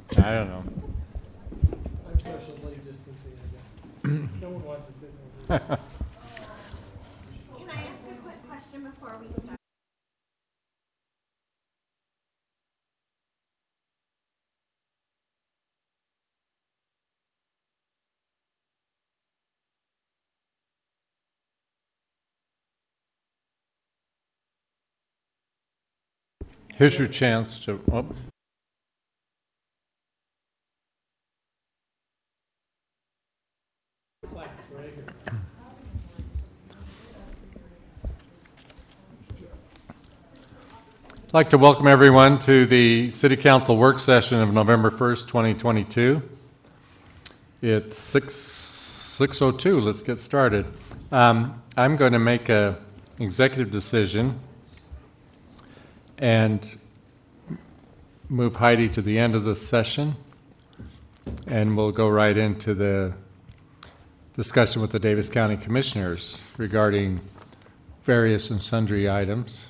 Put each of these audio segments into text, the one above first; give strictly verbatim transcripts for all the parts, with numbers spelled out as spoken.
I don't know. I'm socially distancing, I guess. No one wants to sit over there. Can I ask a quick question before we start? Here's your chance to. Oh. Class right here. I'd like to welcome everyone to the City Council work session of November first, twenty twenty-two. It's six oh two. Let's get started. Um, I'm going to make an executive decision and move Heidi to the end of the session, and we'll go right into the discussion with the Davis County Commissioners regarding various and sundry items,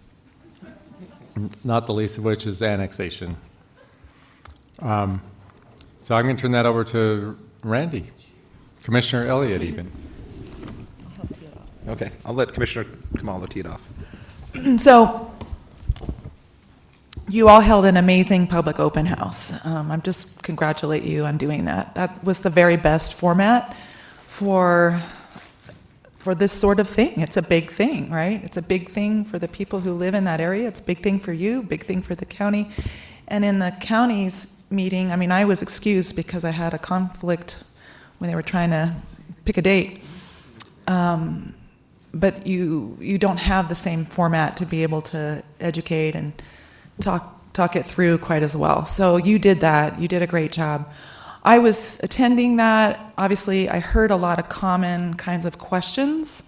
not the least of which is annexation. Um, so I'm going to turn that over to Randy, Commissioner Elliott even. Okay, I'll let Commissioner Khumalo tee it off. So, you all held an amazing public open house. Um, I'm just congratulate you on doing that. That was the very best format for for this sort of thing. It's a big thing, right? It's a big thing for the people who live in that area. It's a big thing for you, big thing for the county. And in the county's meeting, I mean, I was excused because I had a conflict when they were trying to pick a date. Um, but you you don't have the same format to be able to educate and talk talk it through quite as well. So you did that. You did a great job. I was attending that. Obviously, I heard a lot of common kinds of questions,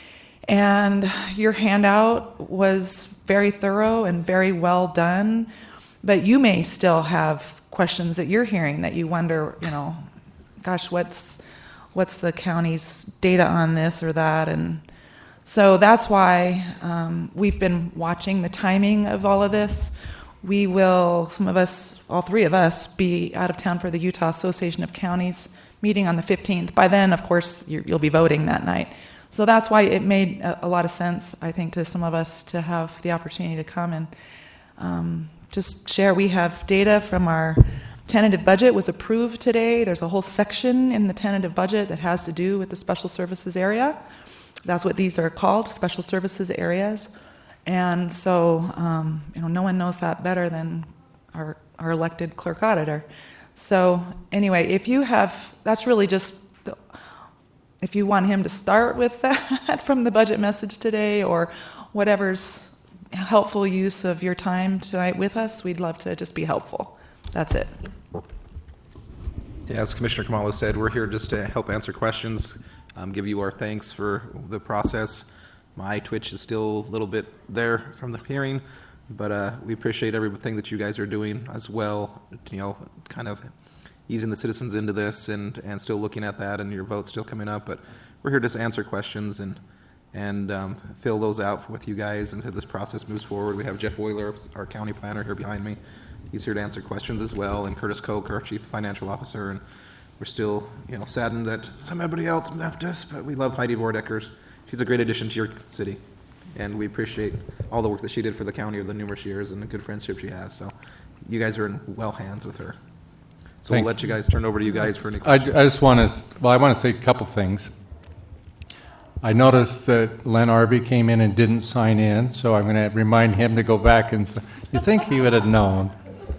and your handout was very thorough and very well done. But you may still have questions that you're hearing that you wonder, you know, gosh, what's what's the county's data on this or that? And so that's why um, we've been watching the timing of all of this. We will, some of us, all three of us, be out of town for the Utah Association of Counties meeting on the fifteenth. By then, of course, you're, you'll be voting that night. So that's why it made a, a lot of sense, I think, to some of us to have the opportunity to come and um, just share. We have data from our tentative budget was approved today. There's a whole section in the tentative budget that has to do with the special services area. That's what these are called, special services areas. And so, um, you know, no one knows that better than our, our elected clerk auditor. So anyway, if you have, that's really just, the, if you want him to start with that from the budget message today or whatever's helpful use of your time tonight with us, we'd love to just be helpful. That's it. Yeah, as Commissioner Khumalo said, we're here just to help answer questions, um, give you our thanks for the process. My twitch is still a little bit there from the hearing, but uh, we appreciate everything that you guys are doing as well, you know, kind of easing the citizens into this and, and still looking at that, and your vote's still coming up. But we're here just to answer questions and and um, fill those out with you guys until this process moves forward. We have Jeff Euler, our county planner, here behind me. He's here to answer questions as well, and Curtis Koch, our chief financial officer. And we're still, you know, saddened that somebody else left us, but we love Heidi Vordeckers. She's a great addition to your city, and we appreciate all the work that she did for the county over the numerous years and the good friendship she has. So you guys are in well hands with her. So Thank we'll let you guys turn over to you guys for any I, I questions. just want to, well, I want to say a couple things. I noticed that Len Arvey came in and didn't sign in, so I'm going to remind him to go back and say, you think he would have known?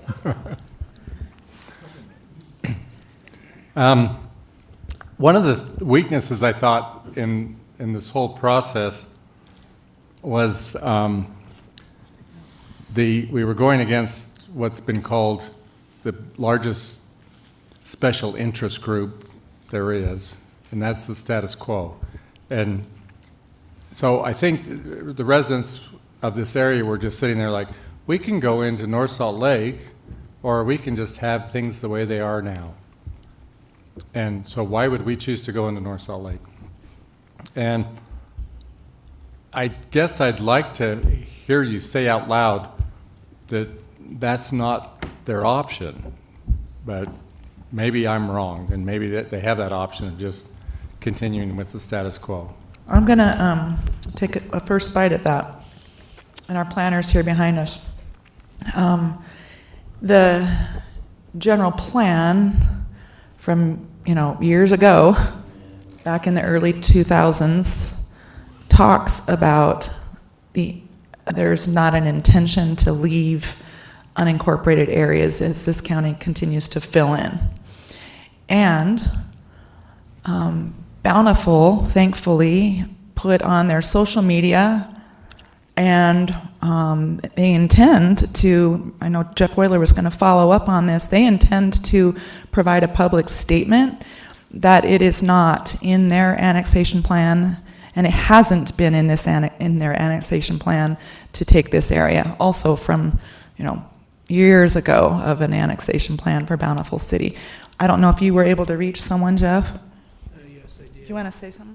um, one of the weaknesses I thought in in this whole process was um, the we were going against what's been called the largest special interest group there is, and that's the status quo. And so I think the residents of this area were just sitting there like, we can go into North Salt Lake, or we can just have things the way they are now. And so why would we choose to go into North Salt Lake? And I guess I'd like to hear you say out loud that that's not their option. but maybe I'm wrong, and maybe that they have that option of just continuing with the status quo. I'm going to um, take a, a first bite at that. And our planners here behind us. Um, the general plan from, you know, years ago, back in the early two thousands, talks about the there's not an intention to leave unincorporated areas as this county continues to fill in. And um, Bountiful, thankfully, put on their social media, and um, they intend to, I know Jeff Weiler was going to follow up on this, they intend to provide a public statement that it is not in their annexation plan, and it hasn't been in this annex, in their annexation plan to take this area. Also from, you know, years ago of an annexation plan for Bountiful City. I don't know if you were able to reach someone, Jeff? Uh, yes, I Do did. you want to say something?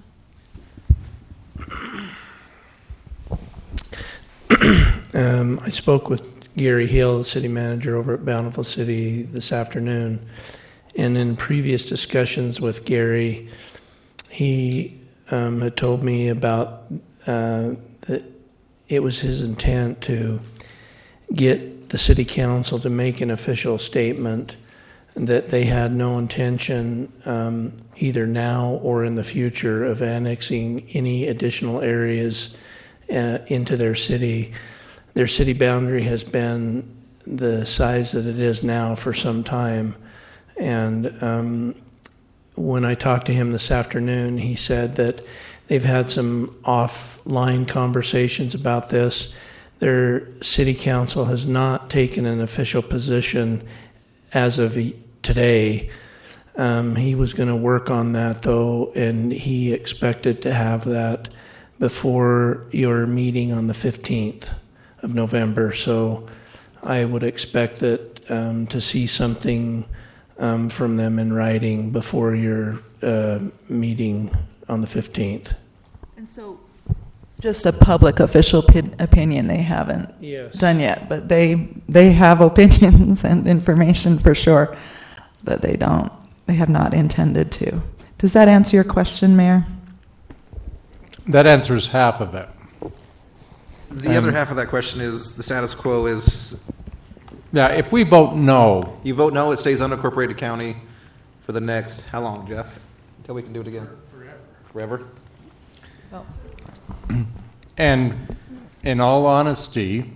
Um, I spoke with Gary Hill, the city manager over at Bountiful City this afternoon, and in previous discussions with Gary, he um, had told me about uh, that it was his intent to get the city council to make an official statement that they had no intention, um, either now or in the future, of annexing any additional areas uh, into their city. Their city boundary has been the size that it is now for some time. And um, when I talked to him this afternoon, he said that they've had some offline conversations about this. Their city council has not taken an official position as of today. Um, he was going to work on that, though, and he expected to have that before your meeting on the fifteenth of November. So I would expect that um, to see something um, from them in writing before your uh, meeting on the fifteenth. And so, just a public official opin- opinion they haven't Yes. done yet, but they they have opinions and information for sure that they don't, they have not intended to. Does that answer your question, Mayor? That answers half of it. The other half of that question is the status quo is Yeah, if we vote no, you vote no, it stays unincorporated county for the next, how long, Jeff? Until we can do it again? Forever. Well, and in all honesty,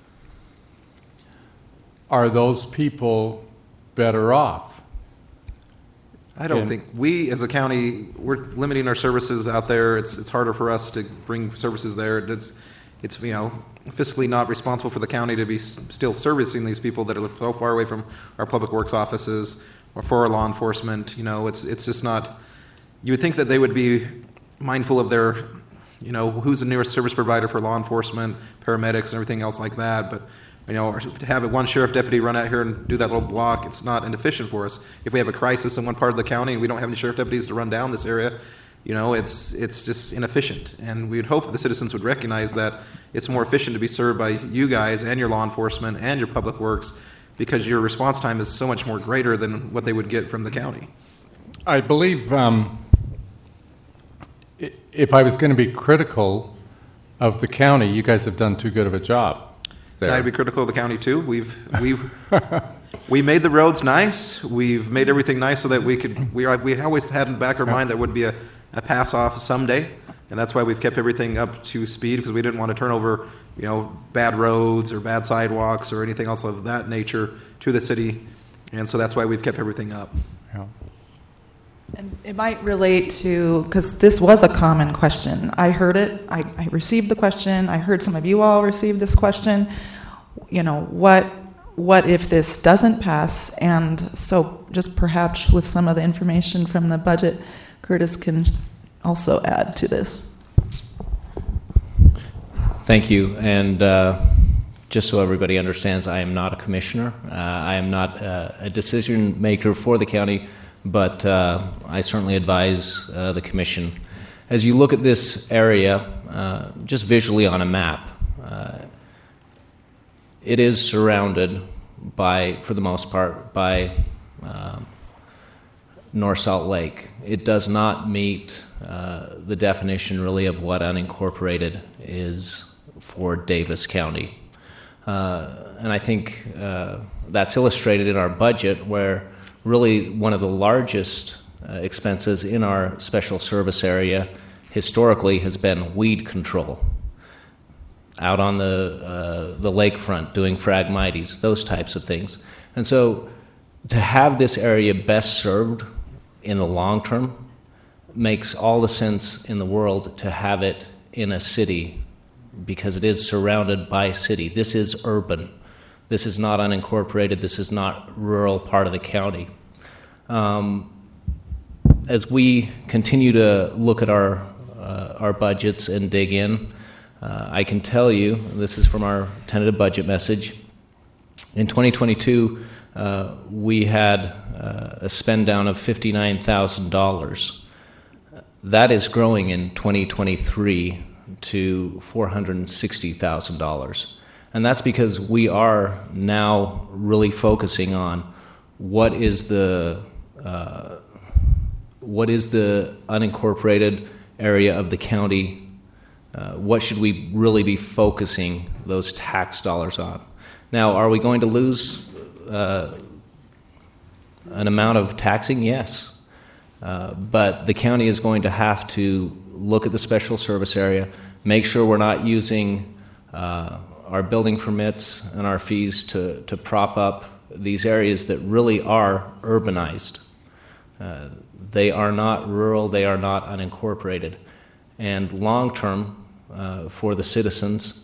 are those people better off? I don't And- think, we as a county, we're limiting our services out there. It's, it's harder for us to bring services there. It's, it's, you know, fiscally not responsible for the county to be s- still servicing these people that are so far away from our public works offices or for our law enforcement. You know, it's, it's just not, you would think that they would be mindful of their, you know, who's the nearest service provider for law enforcement, paramedics, and everything else like that. But, you know, to have one sheriff deputy run out here and do that little block, it's not inefficient for us. If we have a crisis in one part of the county and we don't have any sheriff deputies to run down this area, you know, it's it's just inefficient. And we would hope that the citizens would recognize that it's more efficient to be served by you guys and your law enforcement and your public works, because your response time is so much more greater than what they would get from the county. I believe um, i- if I was going to be critical of the county, you guys have done too good of a job there. I'd be critical of the county too. We've we've we made the roads nice. We've made everything nice so that we could. We are, we always had in the back of our mind that would be a, a pass off someday, and that's why we've kept everything up to speed, because we didn't want to turn over, you know, bad roads or bad sidewalks or anything else of that nature to the city, and so that's why we've kept everything up. Yeah. and it might relate to, because this was a common question. I heard it, I, I received the question, I heard some of you all receive this question. You know, what what if this doesn't pass? And so just perhaps with some of the information from the budget, Curtis can also add to this. Thank you. And uh, just so everybody understands, I am not a commissioner. Uh, I am not uh, a decision maker for the county, but uh, I certainly advise uh, the commission. As you look at this area, uh, just visually on a map, uh, it is surrounded by, for the most part, by um, North Salt Lake. It does not meet uh, the definition really of what unincorporated is for Davis County. Uh, and I think uh, that's illustrated in our budget, where really one of the largest uh, expenses in our special service area historically has been weed control. Out on the uh, the lakefront doing Phragmites, those types of things. And so to have this area best served in the long term makes all the sense in the world to have it in a city, because it is surrounded by a city. This is urban. This is not unincorporated. This is not rural part of the county. Um, as we continue to look at our uh, our budgets and dig in, uh, I can tell you, this is from our tentative budget message, in twenty twenty-two, uh, we had uh, a spend down of fifty-nine thousand dollars. That is growing in twenty twenty-three to four hundred sixty thousand dollars. And that's because we are now really focusing on what is the uh, what is the unincorporated area of the county. Uh, what should we really be focusing those tax dollars on? Now, are we going to lose uh, an amount of taxing? Yes. Uh, but the county is going to have to look at the special service area, make sure we're not using uh, our building permits and our fees to, to prop up these areas that really are urbanized. Uh, they are not rural, they are not unincorporated. And long term, uh, for the citizens,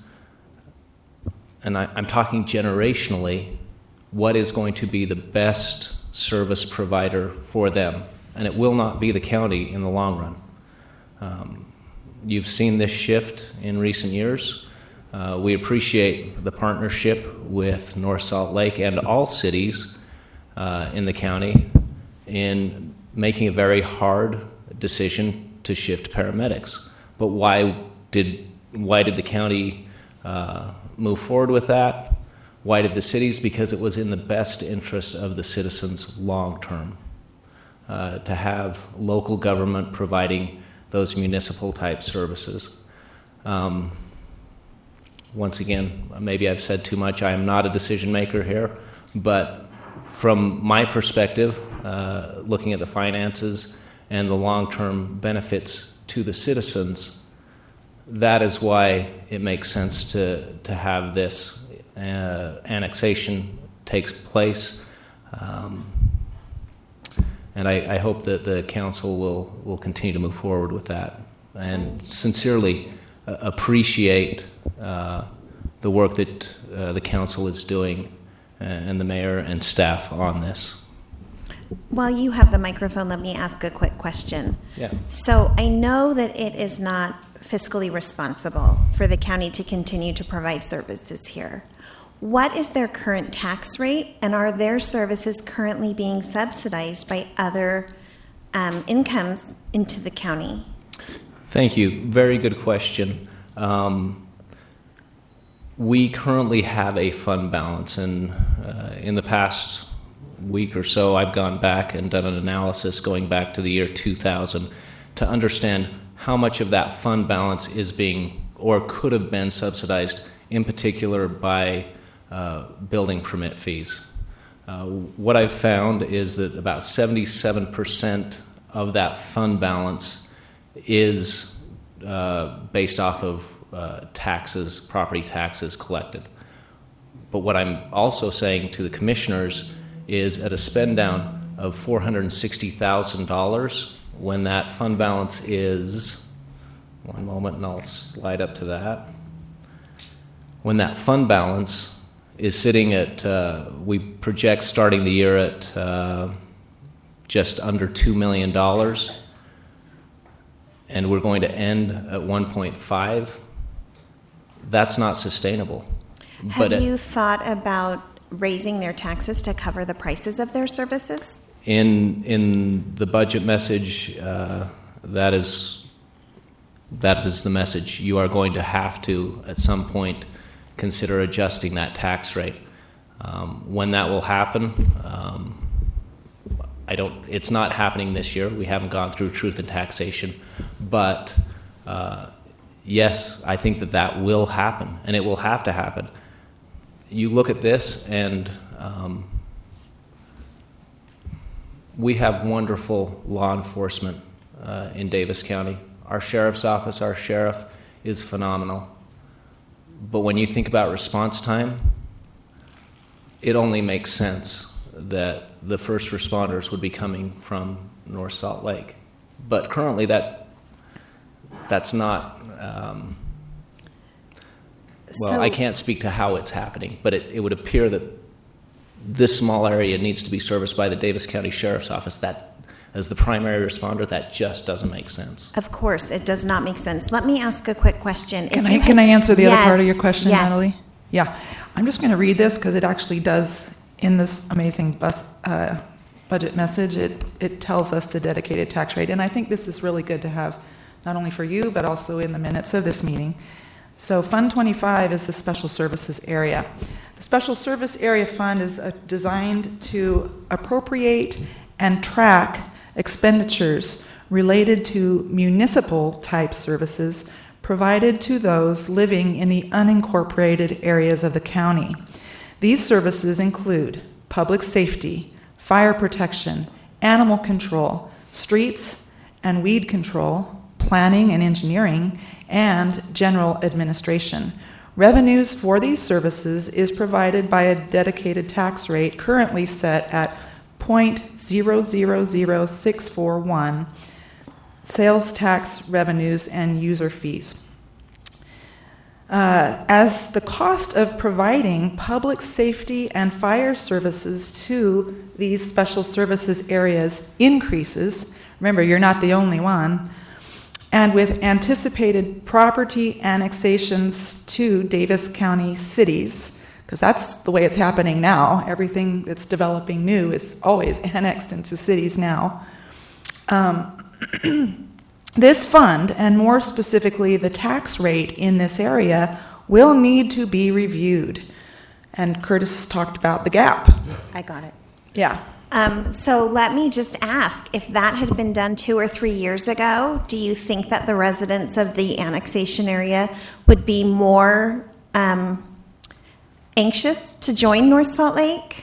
and I, I'm talking generationally, what is going to be the best service provider for them? And it will not be the county in the long run. Um, you've seen this shift in recent years. Uh, we appreciate the partnership with North Salt Lake and all cities uh, in the county in making a very hard decision to shift paramedics. But why did why did the county uh, move forward with that? Why did the cities? Because it was in the best interest of the citizens long term uh, to have local government providing those municipal type services. Um, once again, maybe I've said too much. I am not a decision maker here, but from my perspective, uh, looking at the finances and the long-term benefits to the citizens, that is why it makes sense to, to have this uh, annexation takes place. Um, and I, I hope that the council will, will continue to move forward with that, and sincerely uh, appreciate uh, the work that uh, the council is doing uh, and the mayor and staff on this. While you have the microphone, let me ask a quick question. Yeah. So I know that it is not fiscally responsible for the county to continue to provide services here. What is their current tax rate, and are their services currently being subsidized by other um, incomes into the county? Thank you. Very good question. Um, we currently have a fund balance, and uh, in the past week or so, I've gone back and done an analysis going back to the year two thousand to understand how much of that fund balance is being or could have been subsidized, in particular by uh, building permit fees. Uh, what I've found is that about seventy-seven percent of that fund balance is uh, based off of uh, taxes, property taxes collected. But what I'm also saying to the commissioners is at a spend down of four hundred sixty thousand dollars, when that fund balance is, one moment and I'll slide up to that. When that fund balance is sitting at, uh, we project starting the year at uh, just under two million dollars, and we're going to end at one point five, that's not sustainable. Have But you thought about raising their taxes to cover the prices of their services? In in the budget message, uh, that is that is the message. You are going to have to, at some point, consider adjusting that tax rate. Um, when that will happen, um, I don't, it's not happening this year. We haven't gone through truth and taxation. But uh, yes, I think that that will happen, and it will have to happen. You look at this, and um, we have wonderful law enforcement uh, in Davis County. Our sheriff's office, our sheriff is phenomenal. But when you think about response time, it only makes sense that the first responders would be coming from North Salt Lake. But currently that that's not, um, well, So- I can't speak to how it's happening, but it, it would appear that this small area needs to be serviced by the Davis County Sheriff's Office. That, as the primary responder, that just doesn't make sense. Of course, it does not make sense. Let me ask a quick question. Can If I, you can had- I answer the other part of your Yes, question, yes. Natalie? Yeah. I'm just going to read this because it actually does, in this amazing bus, uh, budget message, it, it tells us the dedicated tax rate. And I think this is really good to have, not only for you, but also in the minutes of this meeting. So Fund twenty-five is the Special Services Area. The Special Service Area Fund is uh, designed to appropriate and track expenditures related to municipal-type services provided to those living in the unincorporated areas of the county. These services include public safety, fire protection, animal control, streets and weed control, planning and engineering, and general administration. Revenues for these services is provided by a dedicated tax rate currently set at zero point zero zero zero six four one, sales tax revenues and user fees. Uh, as the cost of providing public safety and fire services to these special services areas increases, remember, you're not the only one, and with anticipated property annexations to Davis County cities, because that's the way it's happening now. Everything that's developing new is always annexed into cities now. Um, this fund, and more specifically the tax rate in this area, will need to be reviewed. And Curtis talked about the gap. I got it. Yeah. Um, so let me just ask, if that had been done two or three years ago, do you think that the residents of the annexation area would be more um, anxious to join North Salt Lake?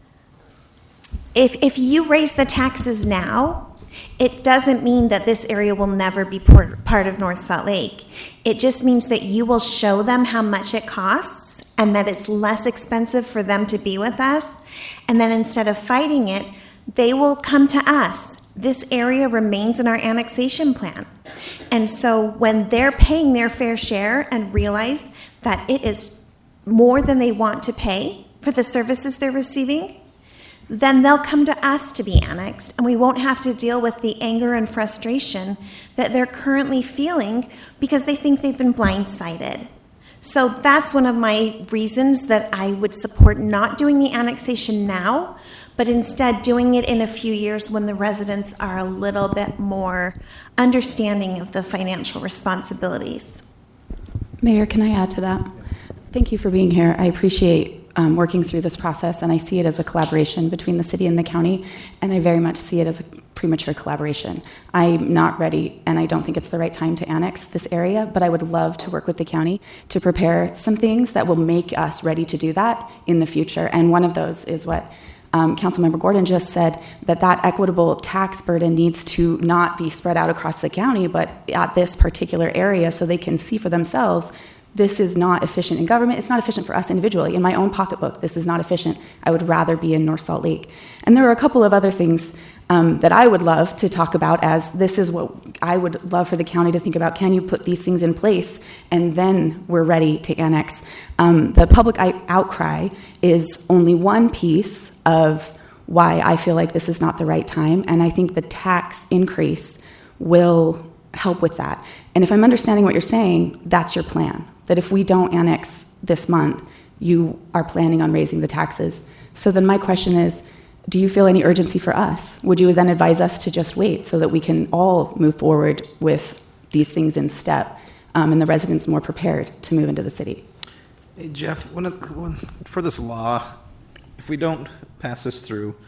If, if you raise the taxes now, it doesn't mean that this area will never be part, part of North Salt Lake. It just means that you will show them how much it costs and that it's less expensive for them to be with us. And then instead of fighting it, they will come to us. This area remains in our annexation plan. And so when they're paying their fair share and realize that it is more than they want to pay for the services they're receiving, then they'll come to us to be annexed, and we won't have to deal with the anger and frustration that they're currently feeling because they think they've been blindsided. So that's one of my reasons that I would support not doing the annexation now, but instead doing it in a few years when the residents are a little bit more understanding of the financial responsibilities. Mayor, can I add to that? Thank you for being here. I appreciate um, working through this process, and I see it as a collaboration between the city and the county, and I very much see it as a premature collaboration. I'm not ready, and I don't think it's the right time to annex this area, but I would love to work with the county to prepare some things that will make us ready to do that in the future, and one of those is what Um, Councilmember Gordon just said, that that equitable tax burden needs to not be spread out across the county, but at this particular area so they can see for themselves, this is not efficient in government. It's not efficient for us individually. In my own pocketbook, this is not efficient. I would rather be in North Salt Lake. And there are a couple of other things um, that I would love to talk about, as this is what I would love for the county to think about. Can you put these things in place, and then we're ready to annex? Um, the public outcry is only one piece of why I feel like this is not the right time, and I think the tax increase will help with that. And if I'm understanding what you're saying, that's your plan, that if we don't annex this month, you are planning on raising the taxes. So then my question is, do you feel any urgency for us? Would you then advise us to just wait so that we can all move forward with these things in step, um, and the residents more prepared to move into the city? Hey, Jeff, when, it, when for this law, if we don't pass this through,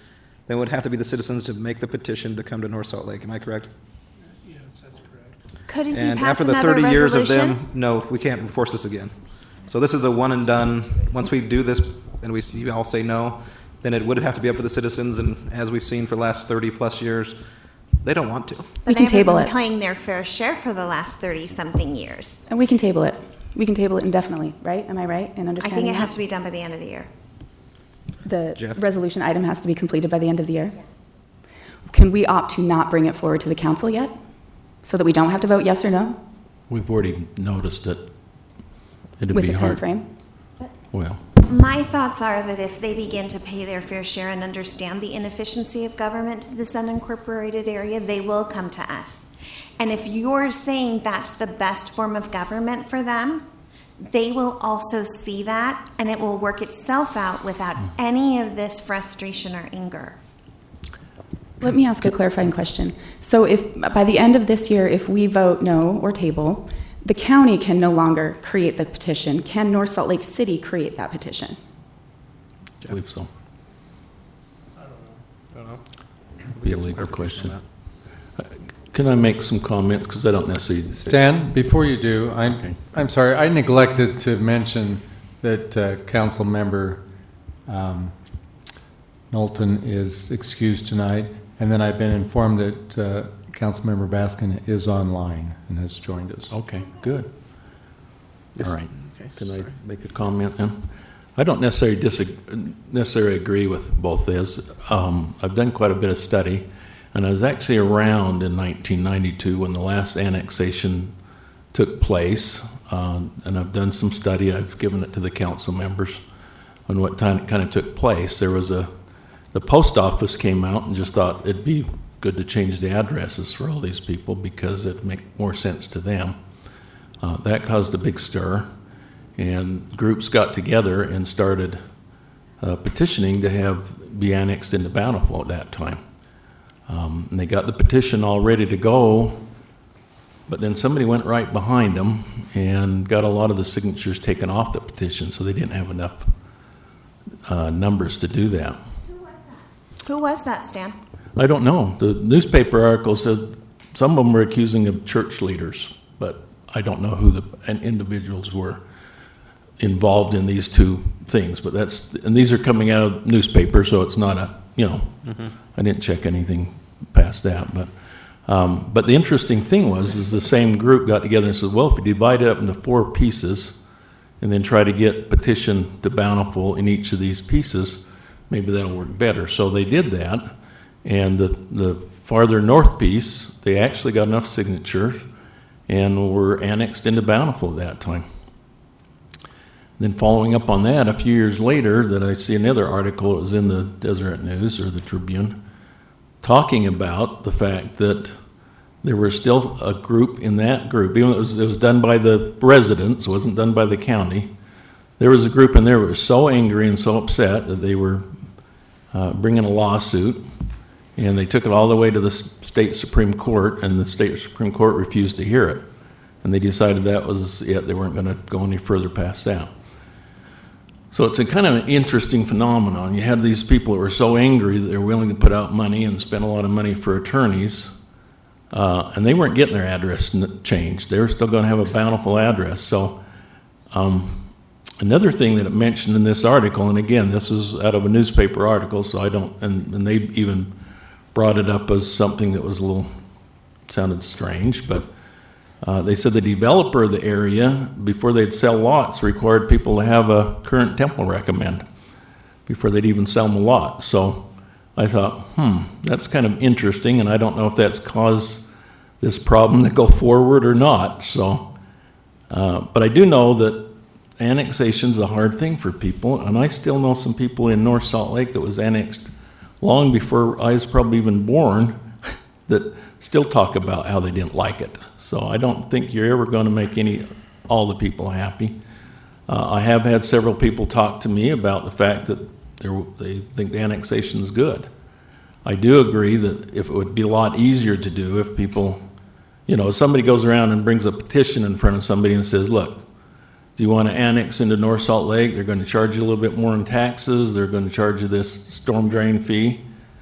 then it would have to be the citizens to make the petition to come to North Salt Lake. Am I correct? Yes, that's correct. Couldn't you And pass after the another thirty years of resolution? them, no, we can't enforce this again. So this is a one and done. Once we do this and we, you all say no, then it would have to be up to the citizens. And as we've seen for the last thirty plus years, they don't want to. But We they can haven't table been it. paying their fair share for the last thirty-something years. And we can table it. We can table it indefinitely, right? Am I right in I understanding think it has that? to be done by the end of the year. The Jeff? resolution item has to be completed by the end of the year? Can we opt to not bring it forward to the council yet? So that we don't have to vote yes or no We've already noticed it. It'd with be the hard. timeframe? Well, My thoughts are that if they begin to pay their fair share and understand the inefficiency of government to this unincorporated area, they will come to us. And if you're saying that's the best form of government for them, they will also see that, and it will work itself out without any of this frustration or anger. Let me ask a clarifying question. So if, by the end of this year, if we vote no or table, the county can no longer create the petition. Can North Salt Lake City create that petition? I believe so. I don't know. Be a legal question. Can I make some comments? Because I don't necessarily. Stan, before you do, I'm, Okay. I'm sorry, I neglected to mention that uh, Council Member um, Knowlton is excused tonight, and then I've been informed that uh, Councilmember Baskin is online and has joined us. Okay, good. Yes. All right. Okay, Can I sorry. make a comment then? I don't necessarily disagree, necessarily agree with both this. Um, I've done quite a bit of study, and I was actually around in nineteen ninety-two when the last annexation took place, uh, and I've done some study. I've given it to the council members on what time kind of took place. There was a, the post office came out and just thought it'd be good to change the addresses for all these people because it'd make more sense to them. Uh, that caused a big stir, and groups got together and started uh, petitioning to have be annexed into Bountiful at that time. Um, and they got the petition all ready to go, but then somebody went right behind them and got a lot of the signatures taken off the petition, so they didn't have enough uh, numbers to do that. Who was that, Stan? I don't know. The newspaper article says some of them were accusing of church leaders, but I don't know who the and individuals were involved in these two things. But that's and these are coming out of newspapers, so it's not a you know. Mm-hmm. I didn't check anything past that, but um, but the interesting thing was is the same group got together and said, well, if we divide it up into four pieces, and then try to get petition to Bountiful in each of these pieces, maybe that'll work better. So they did that. And the, the farther north piece, they actually got enough signatures and were annexed into Bountiful at that time. Then following up on that, a few years later, that I see another article, it was in the Deseret News or the Tribune, talking about the fact that there was still a group in that group, even though it was, it was done by the residents, it wasn't done by the county. There was a group in there that was so angry and so upset that they were uh, bringing a lawsuit. And they took it all the way to the state Supreme Court, and the state Supreme Court refused to hear it. And they decided that was it. They weren't going to go any further past that. So it's a kind of an interesting phenomenon. You had these people that were so angry that they were willing to put out money and spend a lot of money for attorneys, uh, and they weren't getting their address changed. They were still going to have a Bountiful address. So um, another thing that it mentioned in this article, and again, this is out of a newspaper article, so I don't, and, and they even brought it up as something that was a little, sounded strange, but uh, they said the developer of the area, before they'd sell lots, required people to have a current temple recommend before they'd even sell them a lot. So I thought, hmm, that's kind of interesting, and I don't know if that's caused this problem to go forward or not. So, uh, but I do know that annexation's a hard thing for people, and I still know some people in North Salt Lake that was annexed long before I was probably even born, that still talk about how they didn't like it. So I don't think you're ever going to make any all the people happy. Uh, I have had several people talk to me about the fact that they think the annexation is good. I do agree that if it would be a lot easier to do if people, you know, if somebody goes around and brings a petition in front of somebody and says, look, do you want to annex into North Salt Lake? They're going to charge you a little bit more in taxes. They're going to charge you this storm drain fee.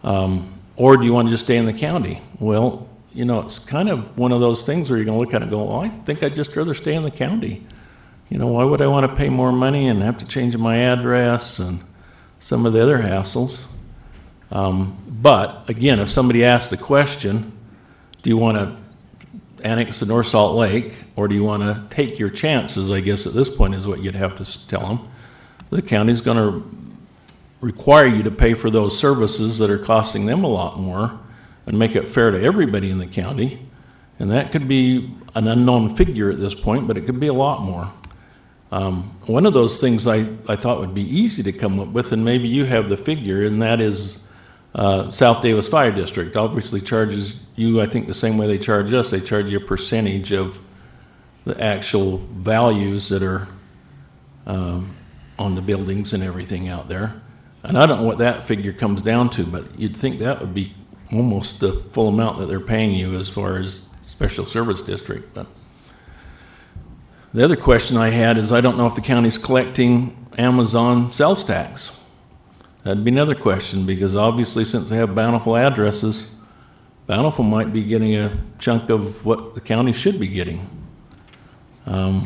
Um, or do you want to just stay in the county? Well, you know, it's kind of one of those things where you're going to look at it and go, well, I think I'd just rather stay in the county. You know, why would I want to pay more money and have to change my address and some of the other hassles? Um, but, again, if somebody asks the question, do you want to annex to North Salt Lake, or do you want to take your chances, I guess at this point is what you'd have to tell them. The county's going to require you to pay for those services that are costing them a lot more and make it fair to everybody in the county. And that could be an unknown figure at this point, but it could be a lot more. Um, one of those things I, I thought would be easy to come up with, and maybe you have the figure, and that is uh, South Davis Fire District obviously charges you, I think, the same way they charge us. They charge you a percentage of the actual values that are um, on the buildings and everything out there. And I don't know what that figure comes down to, but you'd think that would be almost the full amount that they're paying you as far as special service district. But the other question I had is I don't know if the county's collecting Amazon sales tax. That'd be another question, because obviously since they have Bountiful addresses, Bountiful might be getting a chunk of what the county should be getting. Um,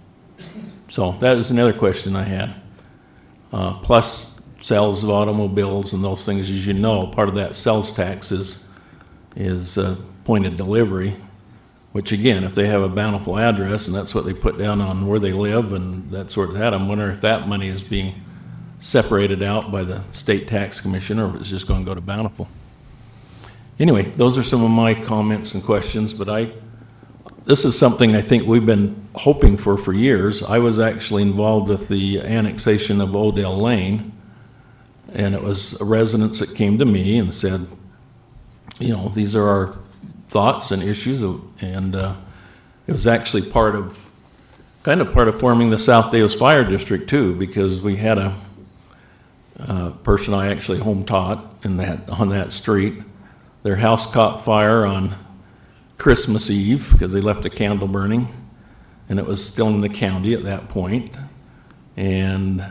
so that is another question I had. Uh, plus sales of automobiles and those things, as you know, part of that sales tax is, is uh, point of delivery, which again, if they have a Bountiful address and that's what they put down on where they live and that sort of that, I'm wondering if that money is being separated out by the state tax commission or if it's just going to go to Bountiful. Anyway, those are some of my comments and questions, but I, this is something I think we've been hoping for for years. I was actually involved with the annexation of Odell Lane, and it was residents that came to me and said, you know, these are our thoughts and issues, of, and uh, it was actually part of, kind of part of forming the South Davis Fire District too, because we had a uh, person I actually home taught in that on that street. Their house caught fire on Christmas Eve because they left a candle burning, and it was still in the county at that point. And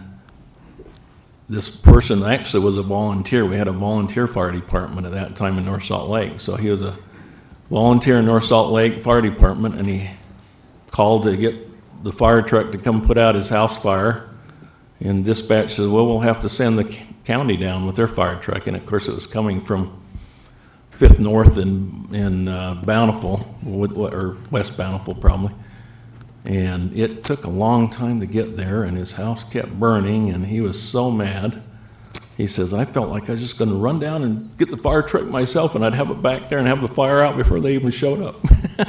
this person actually was a volunteer. We had a volunteer fire department at that time in North Salt Lake. So he was a volunteer in North Salt Lake Fire Department, and he called to get the fire truck to come put out his house fire. And dispatch said, well, we'll have to send the county down with their fire truck. And of course, it was coming from Fifth North in, in uh, Bountiful, or West Bountiful probably. And it took a long time to get there, and his house kept burning, and he was so mad. He says, I felt like I was just going to run down and get the fire truck myself, and I'd have it back there and have the fire out before they even showed up.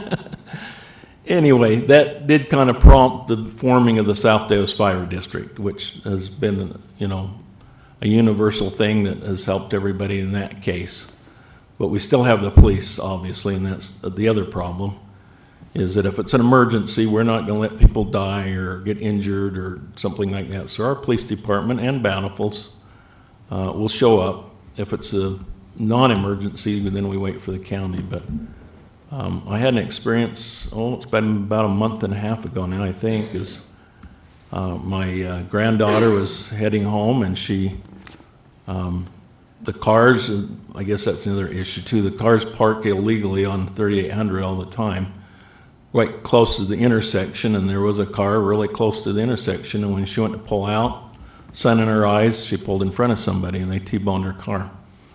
Anyway, that did kind of prompt the forming of the South Davis Fire District, which has been, you know, a universal thing that has helped everybody in that case. But we still have the police, obviously, and that's the other problem, is that if it's an emergency, we're not going to let people die or get injured or something like that. So our police department and Bountiful's uh, will show up. If it's a non-emergency, then we wait for the county. But um, I had an experience, oh, it's been about a month and a half ago now, I think, is uh, my uh, granddaughter was heading home, and she, um, the cars, I guess that's another issue too, the cars park illegally on thirty-eight hundred all the time, right close to the intersection, and there was a car really close to the intersection, and when she went to pull out, sun in her eyes, she pulled in front of somebody, and they T-boned her car.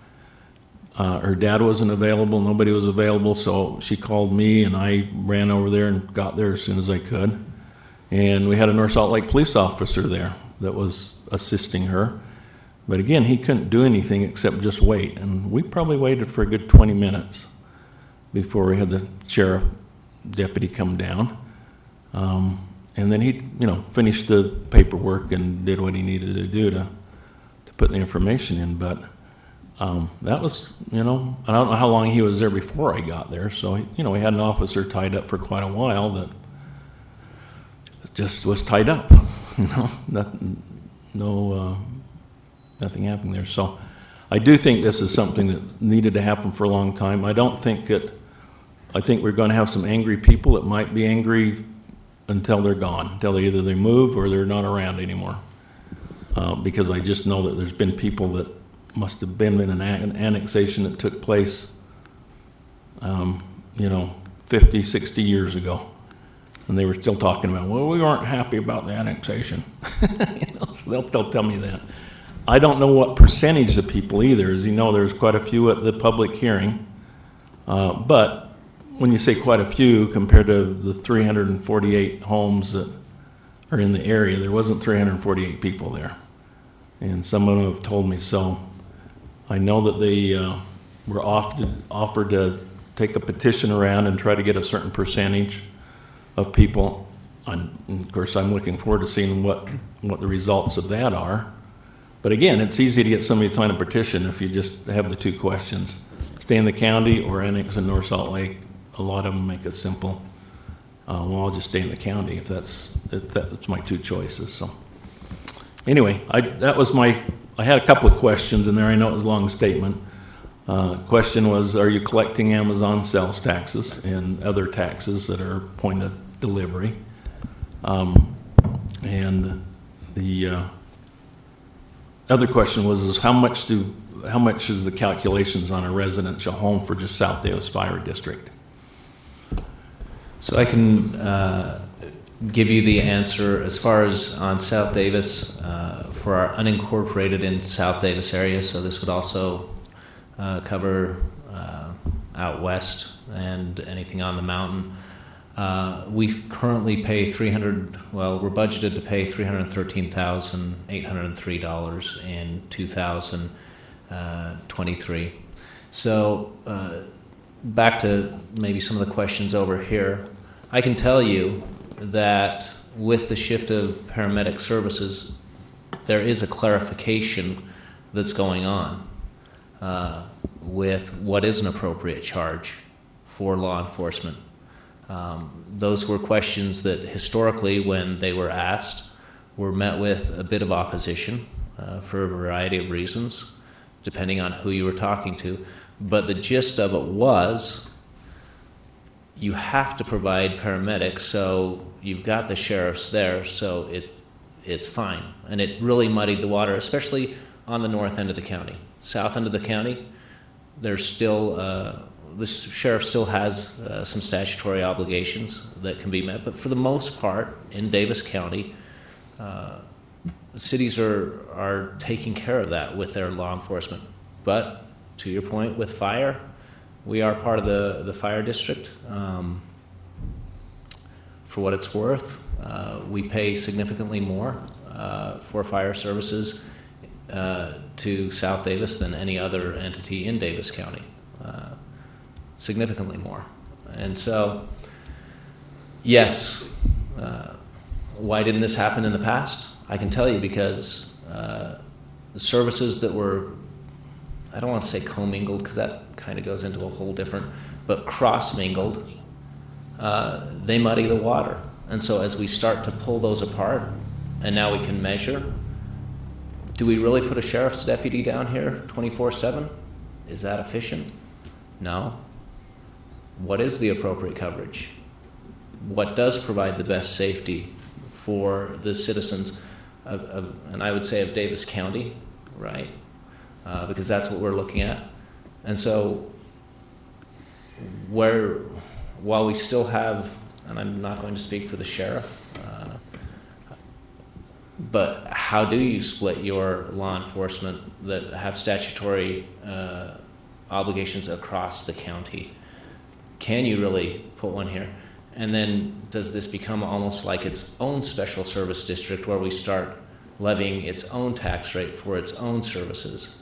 Uh, her dad wasn't available, nobody was available, so she called me, and I ran over there and got there as soon as I could. And we had a North Salt Lake police officer there that was assisting her. But again, he couldn't do anything except just wait, and we probably waited for a good twenty minutes before we had the sheriff deputy come down. Um, and then he, you know, finished the paperwork and did what he needed to do to, to put the information in. But um, that was, you know, I don't know how long he was there before I got there. So, you know, we had an officer tied up for quite a while that just was tied up, you know, nothing, no, uh, nothing happening there. So I do think this is something that needed to happen for a long time. I don't think that, I think we're going to have some angry people that might be angry until they're gone, until they either they move or they're not around anymore. Uh, because I just know that there's been people that must have been in an an annexation that took place, um, you know, fifty, sixty years ago. And they were still talking about, well, we weren't happy about the annexation. You know, so they'll, they'll tell me that. I don't know what percentage of people either. As you know, there's quite a few at the public hearing. Uh, but when you say quite a few compared to the three hundred forty-eight homes that are in the area, there wasn't three hundred forty-eight people there. And some of them have told me so. I know that they uh, were offered, offered to take a petition around and try to get a certain percentage of people. I'm, of course, I'm looking forward to seeing what, what the results of that are. But again, it's easy to get somebody to sign a petition if you just have the two questions. Stay in the county or annex in North Salt Lake. A lot of them make it simple. Uh, well, I'll just stay in the county if that's, if that's my two choices. So anyway, I, that was my, I had a couple of questions in there. I know it was a long statement. Uh, question was, are you collecting Amazon sales taxes and other taxes that are point of delivery? Um, and the uh, other question was, is how much do, how much is the calculations on a residential home for just South Davis Fire District? So I can uh, give you the answer as far as on South Davis uh, for our unincorporated in South Davis area. So this would also uh, cover uh, out west and anything on the mountain. Uh, we currently pay three hundred. Well, we're budgeted to pay three hundred thirteen thousand eight hundred three dollars in two thousand twenty-three. So. Uh, Back to maybe some of the questions over here. I can tell you that with the shift of paramedic services, there is a clarification that's going on uh, with what is an appropriate charge for law enforcement. Um, those were questions that historically, when they were asked, were met with a bit of opposition uh, for a variety of reasons, depending on who you were talking to. But the gist of it was, you have to provide paramedics, so you've got the sheriffs there, so it it's fine. And it really muddied the water, especially on the north end of the county. South end of the county, there's still, uh, the sheriff still has uh, some statutory obligations that can be met, but for the most part, in Davis County, uh, the cities are, are taking care of that with their law enforcement. But to your point with fire, we are part of the, the fire district. Um, for what it's worth, uh, we pay significantly more uh, for fire services uh, to South Davis than any other entity in Davis County. Uh, significantly more. And so, yes, uh, why didn't this happen in the past? I can tell you because uh, the services that were, I don't want to say commingled because that kind of goes into a whole different, but cross-mingled, uh, they muddy the water. And so as we start to pull those apart, and now we can measure, do we really put a sheriff's deputy down here twenty-four seven? Is that efficient? No. What is the appropriate coverage? What does provide the best safety for the citizens of, of and I would say of Davis County, right? Uh, because that's what we're looking at. And so where, while we still have, and I'm not going to speak for the sheriff, uh, but how do you split your law enforcement that have statutory uh, obligations across the county? Can you really put one here? And then does this become almost like its own special service district where we start levying its own tax rate for its own services?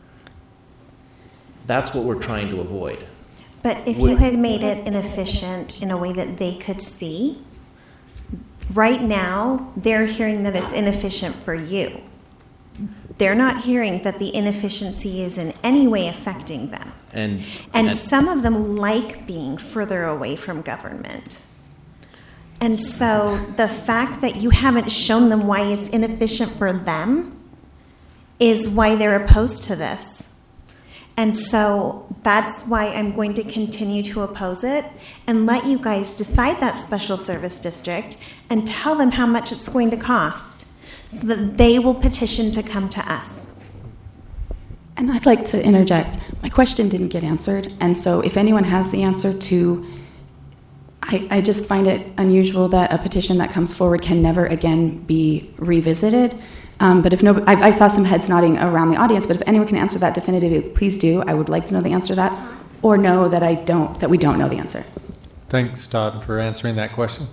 That's what we're trying to avoid. But if you had made it inefficient in a way that they could see, right now, they're hearing that it's inefficient for you. They're not hearing that the inefficiency is in any way affecting them. And, And, and some of them like being further away from government. And so the fact that you haven't shown them why it's inefficient for them is why they're opposed to this. And so that's why I'm going to continue to oppose it and let you guys decide that special service district and tell them how much it's going to cost so that they will petition to come to us. And I'd like to interject. My question didn't get answered, and so if anyone has the answer to, I, I just find it unusual that a petition that comes forward can never again be revisited. Um, but if no, I, I saw some heads nodding around the audience. But if anyone can answer that definitively, please do. I would like to know the answer to that, or know that I don't, that we don't know the answer. Thanks, Todd, for answering that question.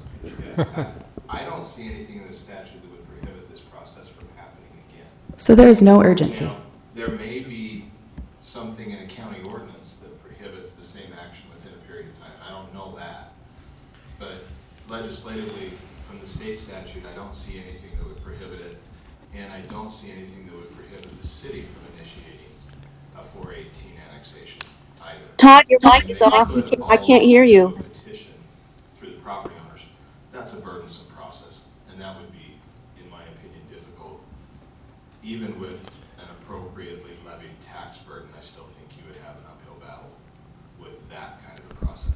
I don't see anything in the statute that would prohibit this process from happening again. So there is no urgency. You know, there may be something in a county ordinance that prohibits the same action within a period of time. I don't know that. But legislatively, from the state statute, I don't see anything that would prohibit it. And I don't see anything that would prohibit the city from initiating a four eighteen annexation either. Todd, your mic And is they off. could We can't- I can't all hear do you. a petition through the property owners. That's a burdensome process, and that would be, in my opinion, difficult. Even with an appropriately levied tax burden, I still think you would have an uphill battle with that kind of a process.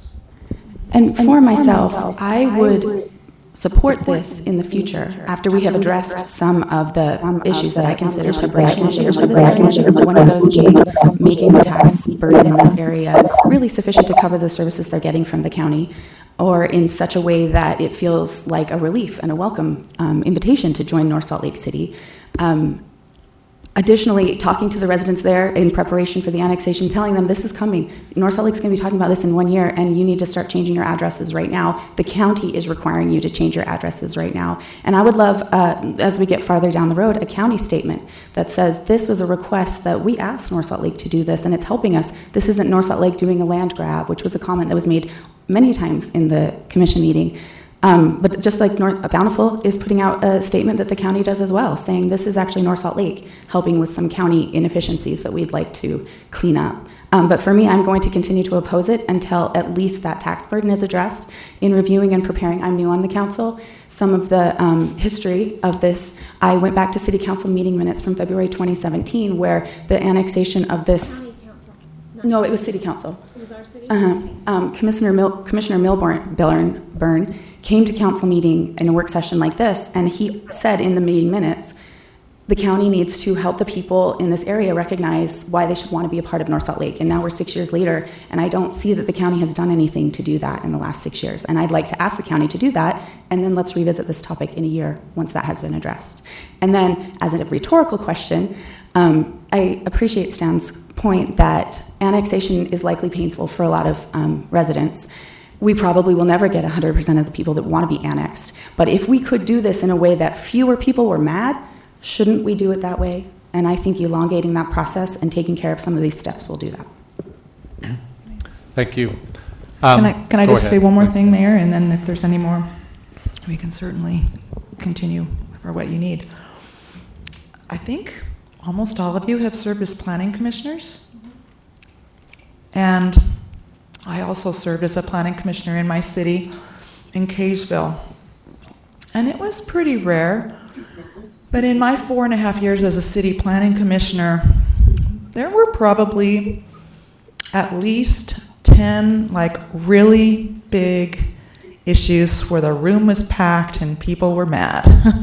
And for myself, I would support this in the future after we have addressed some of the issues that I consider preparation issues for this area. One of those being making the tax burden in this area really sufficient to cover the services they're getting from the county, or in such a way that it feels like a relief and a welcome um, invitation to join North Salt Lake City. Um, Additionally, talking to the residents there in preparation for the annexation, telling them this is coming. North Salt Lake's going to be talking about this in one year, and you need to start changing your addresses right now. The county is requiring you to change your addresses right now. And I would love, uh, as we get farther down the road, a county statement that says this was a request that we asked North Salt Lake to do this, and it's helping us. This isn't North Salt Lake doing a land grab, which was a comment that was made many times in the commission meeting. Um, but just like North, Bountiful is putting out a statement that the county does as well, saying this is actually North Salt Lake helping with some county inefficiencies that we'd like to clean up. Um, but for me, I'm going to continue to oppose it until at least that tax burden is addressed. In reviewing and preparing, I'm new on the council, some of the um, history of this, I went back to city council meeting minutes from February twenty seventeen where the annexation of this... No, it was city council. It was our city? Uh-huh. Um, Commissioner Mil- Commissioner Milburn Byrne, Byrne came to council meeting in a work session like this, and he said in the meeting minutes, the county needs to help the people in this area recognize why they should want to be a part of North Salt Lake. And now we're six years later, and I don't see that the county has done anything to do that in the last six years. And I'd like to ask the county to do that, and then let's revisit this topic in a year once that has been addressed. And then, as a rhetorical question, um, I appreciate Stan's point that annexation is likely painful for a lot of um, residents. We probably will never get one hundred percent of the people that want to be annexed. But if we could do this in a way that fewer people were mad, shouldn't we do it that way? And I think elongating that process and taking care of some of these steps will do that. Thank you. Um, Can I, can I go just ahead. say one more thing, Mayor? And then if there's any more, we can certainly continue for what you need. I think almost all of you have served as planning commissioners. And I also served as a planning commissioner in my city in Kaysville. And it was pretty rare. But in my four and a half years as a city planning commissioner, there were probably at least ten like really big issues where the room was packed and people were mad.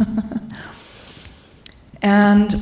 and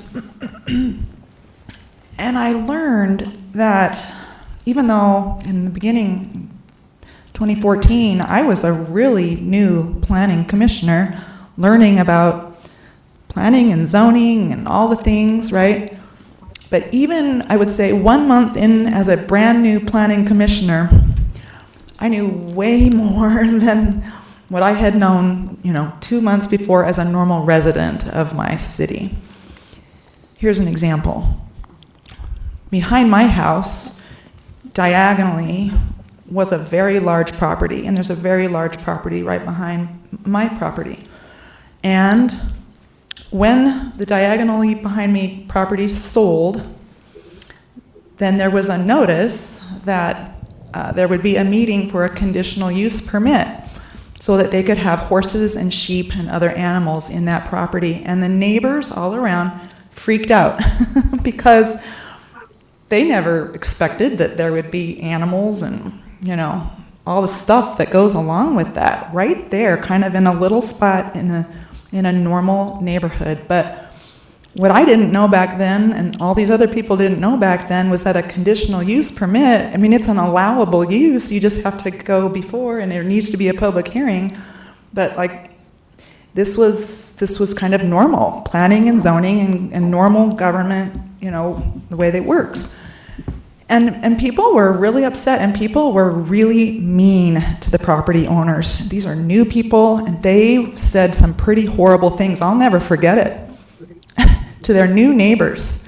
and I learned that even though in the beginning, twenty fourteen, I was a really new planning commissioner, learning about planning and zoning and all the things, right? But even, I would say, one month in as a brand new planning commissioner, I knew way more than what I had known, you know, two months before as a normal resident of my city. Here's an example. Behind my house, diagonally, was a very large property, and there's a very large property right behind my property. And when the diagonally behind me property sold, then there was a notice that uh, there would be a meeting for a conditional use permit so that they could have horses and sheep and other animals in that property. And the neighbors all around freaked out because they never expected that there would be animals and, you know, all the stuff that goes along with that right there, kind of in a little spot in a in a normal neighborhood. But what I didn't know back then, and all these other people didn't know back then, was that a conditional use permit, I mean, it's an allowable use. You just have to go before, and there needs to be a public hearing. But like, this was this was kind of normal planning and zoning and, and normal government, you know, the way that it works. And and people were really upset, and people were really mean to the property owners. These are new people, and they said some pretty horrible things. I'll never forget it. To their new neighbors.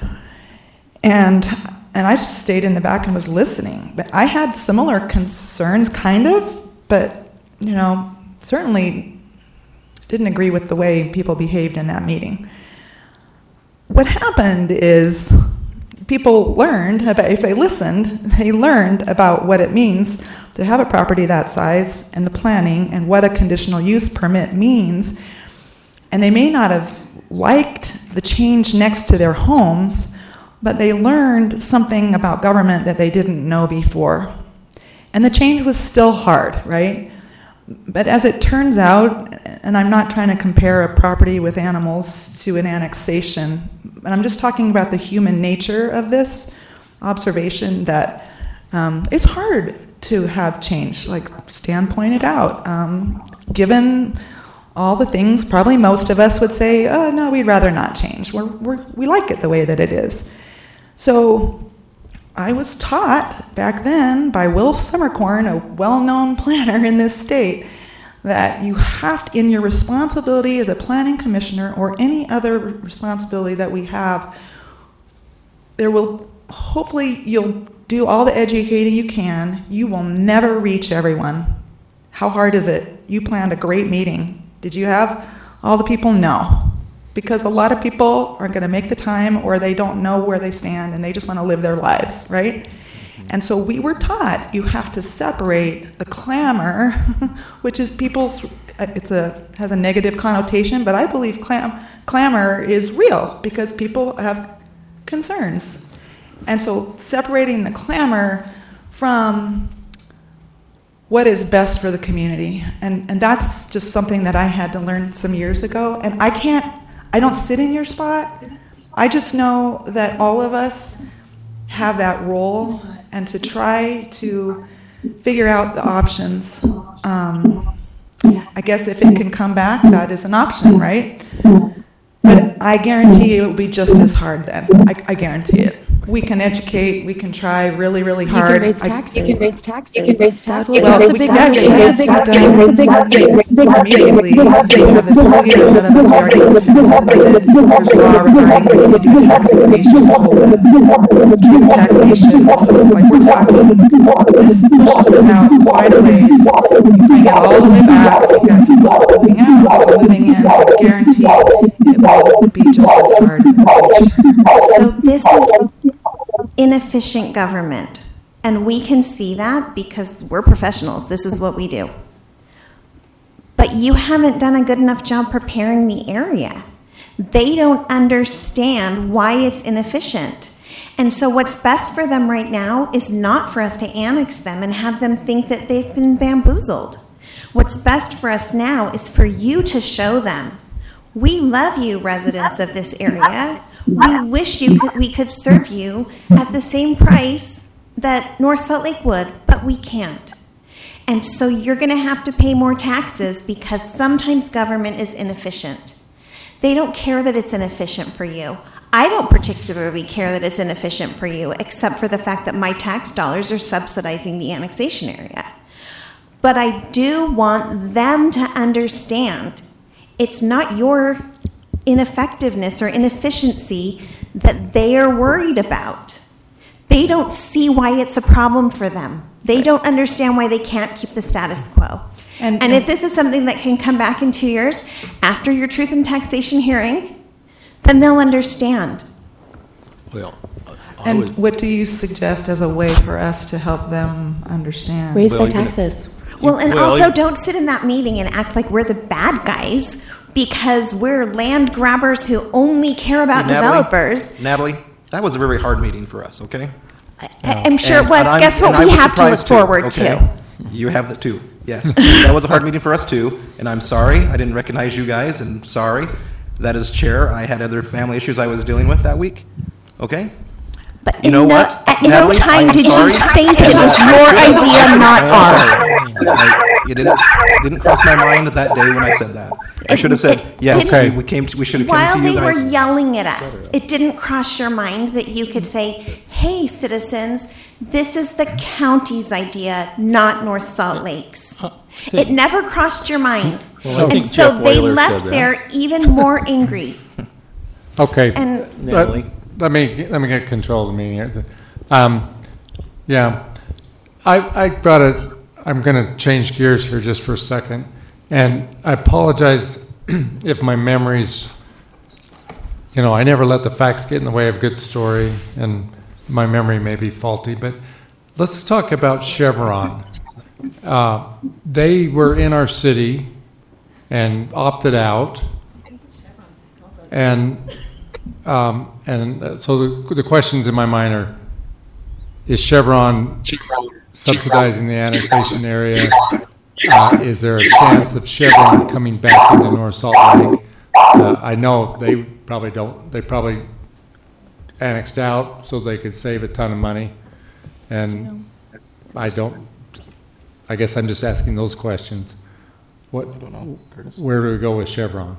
And and I just stayed in the back and was listening. But I had similar concerns, kind of, but, you know, certainly didn't agree with the way people behaved in that meeting. What happened is people learned about, if they listened, they learned about what it means to have a property that size and the planning and what a conditional use permit means. And they may not have liked the change next to their homes, but they learned something about government that they didn't know before. And the change was still hard, right? But as it turns out, and I'm not trying to compare a property with animals to an annexation, but I'm just talking about the human nature of this observation that um, it's hard to have change, like Stan pointed out. Um, given all the things, probably most of us would say, oh, no, we'd rather not change. We're, we're, we like it the way that it is. So I was taught back then by Will Summercorn, a well-known planner in this state, that you have to, in your responsibility as a planning commissioner or any other responsibility that we have, there will, hopefully you'll do all the educating you can. You will never reach everyone. How hard is it? You planned a great meeting. Did you have all the people? No. Because a lot of people aren't going to make the time, or they don't know where they stand and they just want to live their lives, right? And so we were taught you have to separate the clamor, which is people's, it's a has a negative connotation, but I believe clam, clamor is real because people have concerns. And so separating the clamor from what is best for the community. And, and that's just something that I had to learn some years ago. And I can't, I don't sit in your spot. I just know that all of us have that role, and to try to figure out the options. Um, I guess if it can come back, that is an option, right? But I guarantee you it will be just as hard then. I, I guarantee it. We can educate, we can try really, really hard. You can raise I- taxes. You can raise taxes. You can raise taxes. Well, That's a we big can tax. educate, That's a big but, tax. um, Immediately, we have this whole year ahead of us, we already implemented, there's law regarding when you do tax evasion, the whole truth taxation, so like we're talking, this pushes it out quite a ways. You bring it all the way back, you've got people moving out, people moving in, I guarantee it will be just as hard in the future. So this is inefficient government, and we can see that because we're professionals. This is what we do. But you haven't done a good enough job preparing the area. They don't understand why it's inefficient. And so what's best for them right now is not for us to annex them and have them think that they've been bamboozled. What's best for us now is for you to show them, we love you, residents of this area. We wish you could, we could serve you at the same price that North Salt Lake would, but we can't. And so you're going to have to pay more taxes because sometimes government is inefficient. They don't care that it's inefficient for you. I don't particularly care that it's inefficient for you, except for the fact that my tax dollars are subsidizing the annexation area. But I do want them to understand it's not your ineffectiveness or inefficiency that they are worried about. They don't see why it's a problem for them. They don't understand why they can't keep the status quo. And, And if this is something that can come back in two years after your truth and taxation hearing, then they'll understand. Well, I would, And what do you suggest as a way for us to help them understand? Raise Well, their even if- taxes. Well, and Well, also you- don't sit in that meeting and act like we're the bad guys because we're land grabbers who only care about Natalie? developers. Natalie, that was a very hard meeting for us, okay? I- I'm sure And- it was. and I'm- Guess what and I we was have to look surprised too, forward okay? to? You have that too, yes. That was a hard meeting for us too, and I'm sorry, I didn't recognize you guys, and sorry. That is chair. I had other family issues I was dealing with that week. Okay? But You in know no, what? at no Natalie, I time am did sorry. you say that it was your idea, not I am ours. sorry. I- You didn't, didn't cross my mind that day when I said that. I should have said, yes, Okay. we we came, to- we should have While come to they you were guys. yelling at us, it didn't cross your mind that you could say, hey, citizens, this is the county's idea, not North Salt Lake's. It never crossed your mind. Well, I And think so Jeff they Whaler left said that. there even more angry. Okay. And Let, Natalie? let me let me get control of the meeting here. Um, yeah, I I brought it. I'm going to change gears here just for a second, and I apologize if my memories. You know, I never let the facts get in the way of a good story, and my memory may be faulty. But let's talk about Chevron. Uh, they were in our city and opted out, and. Um, and uh, so the, the questions in my mind are, is Chevron subsidizing the annexation area? Uh, is there a chance of Chevron coming back into North Salt Lake? Uh, I know they probably don't, they probably annexed out so they could save a ton of money. And I don't, I guess I'm just asking those questions. What, where do we go with Chevron?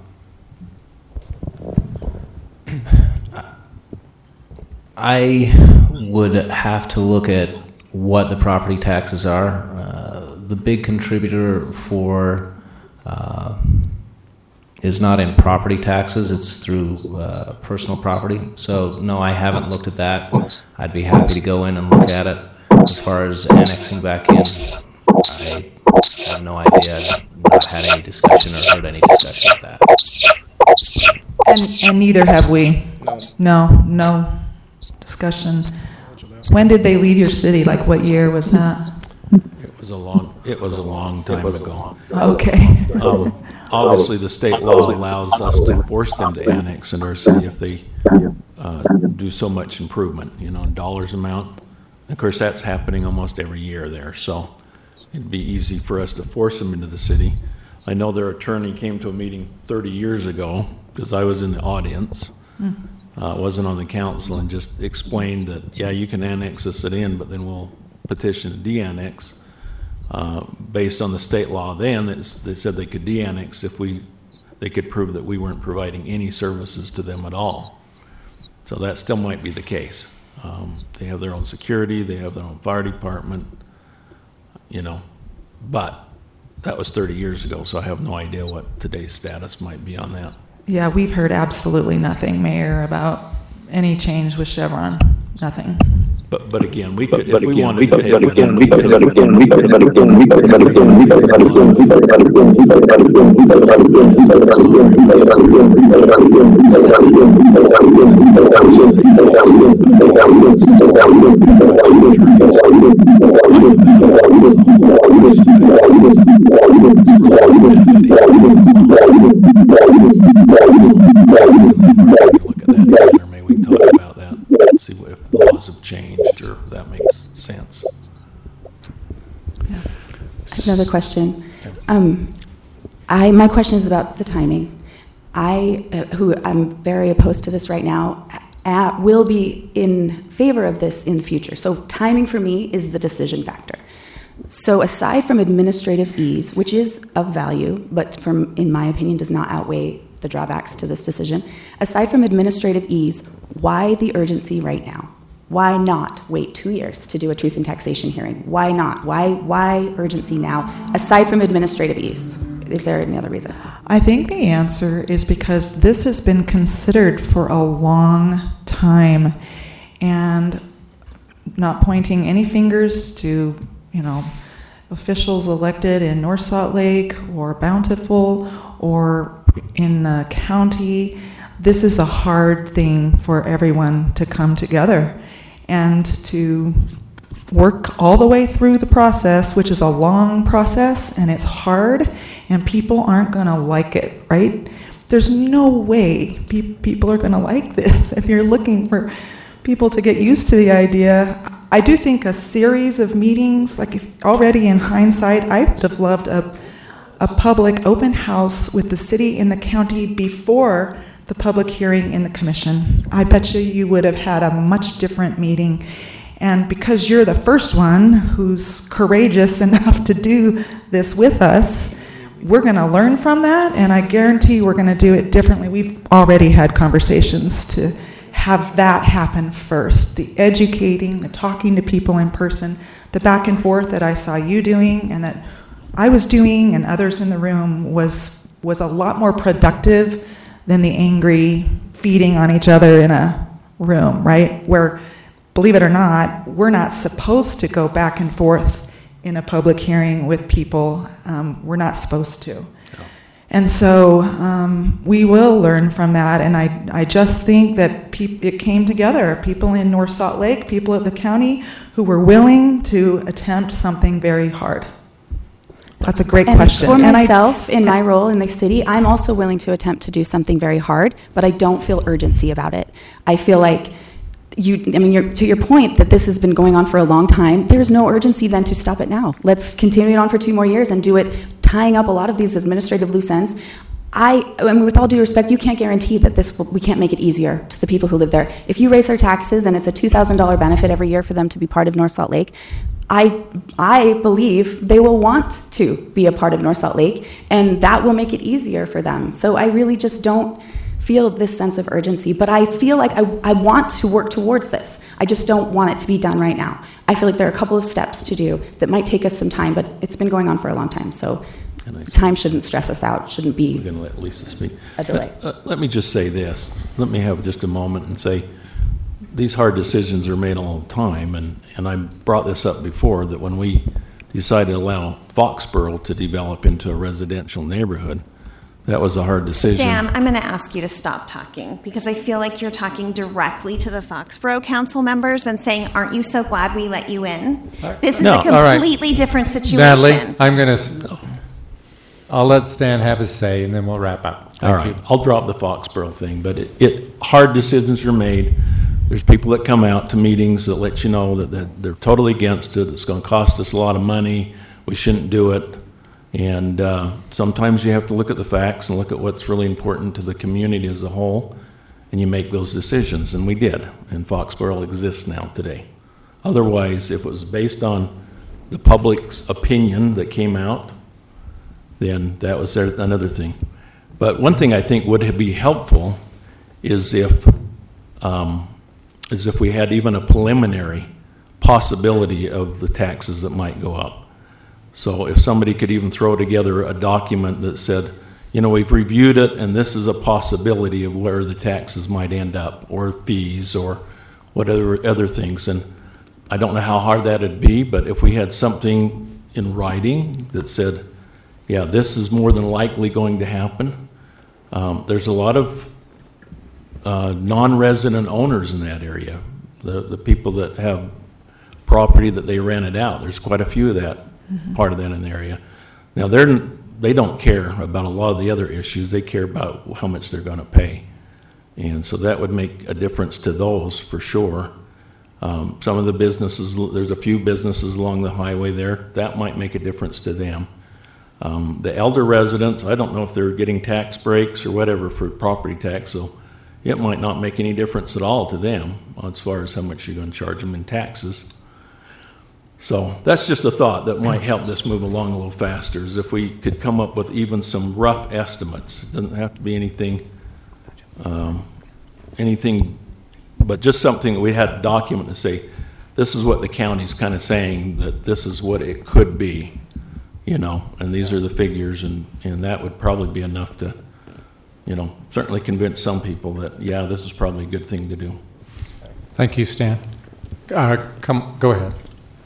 I would have to look at what the property taxes are. Uh, the big contributor for uh, is not in property taxes, it's through uh, personal property. So no, I haven't looked at that. I'd be happy to go in and look at it. As far as annexing back in, I have no idea. I've not had any discussion or heard any discussion of that. And, and neither have we. No, no discussion. When did they leave your city? Like what year was that? It was a long, it was a long time ago. Okay. Um, Obviously, the state law allows us to force them to annex in our city if they uh, do so much improvement, you know, in dollars amount. Of course, that's happening almost every year there, so it'd be easy for us to force them into the city. I know their attorney came to a meeting thirty years ago, because I was in the audience, uh, wasn't on the council, and just explained that, yeah, you can annex us it in, but then we'll petition to de-annex. Uh, based on the state law then, that's, they said they could de-annex if we, they could prove that we weren't providing any services to them at all. So that still might be the case. Um, they have their own security, they have their own fire department, you know, but that was thirty years ago, so I have no idea what today's status might be on that. Yeah, we've heard absolutely nothing, Mayor, about any change with Chevron. Nothing. But, but again, we could, if But we again, wanted we to could, take but it again, in, we we could, could. but again, we could, but again, we could, but again, we could, but again, we could, but again, we could, but again, we could, but again, we could, but Look at that again, or maybe we can talk about that, see what- if the laws have changed, or if that makes sense. Another question. Um, I, my question is about the timing. I, uh, who I'm very opposed to this right now, uh, will be in favor of this in the future. So timing for me is the decision factor. So aside from administrative ease, which is of value, but from, in my opinion, does not outweigh the drawbacks to this decision, aside from administrative ease, why the urgency right now? Why not wait two years to do a truth and taxation hearing? Why not? Why, why urgency now, aside from administrative ease? Is there any other reason? I think the answer is because this has been considered for a long time, and not pointing any fingers to, you know, officials elected in North Salt Lake or Bountiful or in the county. This is a hard thing for everyone to come together and to work all the way through the process, which is a long process and it's hard, and people aren't going to like it, right? There's no way pe- people are going to like this. If you're looking for people to get used to the idea, I do think a series of meetings, like if, already in hindsight, I would have loved a, a public open house with the city and the county before the public hearing in the commission. I bet you you would have had a much different meeting. And because you're the first one who's courageous enough to do this with us, we're going to learn from that, and I guarantee we're going to do it differently. We've already had conversations to have that happen first. The educating, the talking to people in person, the back and forth that I saw you doing and that I was doing and others in the room was was a lot more productive than the angry feeding on each other in a room, right? Where, believe it or not, we're not supposed to go back and forth in a public hearing with people. Um, we're not supposed to. No. And so um, we will learn from that. And I, I just think that pe- it came together. People in North Salt Lake, people at the county who were willing to attempt something very hard. That's a great and question. For and myself, I, in my role in the city, I'm also willing to attempt to do something very hard, but I don't feel urgency about it. I feel like you, I mean, you're, to your point that this has been going on for a long time, there's no urgency then to stop it now. Let's continue it on for two more years and do it, tying up a lot of these administrative loose ends. I, I mean, with all due respect, you can't guarantee that this will, we can't make it easier to the people who live there. If you raise their taxes and it's a two thousand dollars benefit every year for them to be part of North Salt Lake, I, I believe they will want to be a part of North Salt Lake, and that will make it easier for them. So I really just don't feel this sense of urgency, but I feel like I, I want to work towards this. I just don't want it to be done right now. I feel like there are a couple of steps to do that might take us some time, but it's been going on for a long time, so time shouldn't stress us out, shouldn't be We're going to let Lisa speak. a delay. Uh, uh, let me just say this. Let me have just a moment and say, these hard decisions are made all the time, and, and I brought this up before, that when we decided to allow Foxborough to develop into a residential neighborhood, that was a hard decision. Stan, I'm going to ask you to stop talking because I feel like you're talking directly to the Foxborough council members and saying, aren't you so glad we let you in? This is No. a All right. completely different situation. Natalie, I'm going to, I'll let Stan have his say, and then we'll wrap up. Thank All right, you. I'll drop the Foxborough thing, but it, it, hard decisions are made. There's people that come out to meetings that let you know that they're, they're totally against it. It's going to cost us a lot of money. We shouldn't do it. And uh, sometimes you have to look at the facts and look at what's really important to the community as a whole, and you make those decisions, and we did. And Foxborough exists now today. Otherwise, if it was based on the public's opinion that came out, then that was there, another thing. But one thing I think would be helpful is if um, is if we had even a preliminary possibility of the taxes that might go up. So if somebody could even throw together a document that said, you know, we've reviewed it and this is a possibility of where the taxes might end up, or fees, or whatever other things. And I don't know how hard that'd be, but if we had something in writing that said, yeah, this is more than likely going to happen. Um, there's a lot of uh, non-resident owners in that area, the, the people that have property that they rented out. There's quite a few of that, mm-hmm. part of that in the area. Now, they're, they don't care about a lot of the other issues. They care about how much they're going to pay. And so that would make a difference to those for sure. Um, some of the businesses, there's a few businesses along the highway there, that might make a difference to them. Um, the elder residents, I don't know if they're getting tax breaks or whatever for property tax, so it might not make any difference at all to them as far as how much you're going to charge them in taxes. So that's just a thought that might help this move along a little faster, is if we could come up with even some rough estimates. It doesn't have to be anything, um, anything, but just something that we had a document to say, this is what the county's kind of saying, that this is what it could be. You know, and these are the figures, and, and that would probably be enough to, you know, certainly convince some people that, yeah, this is probably a good thing to do. Thank you, Stan. Uh, come, go ahead.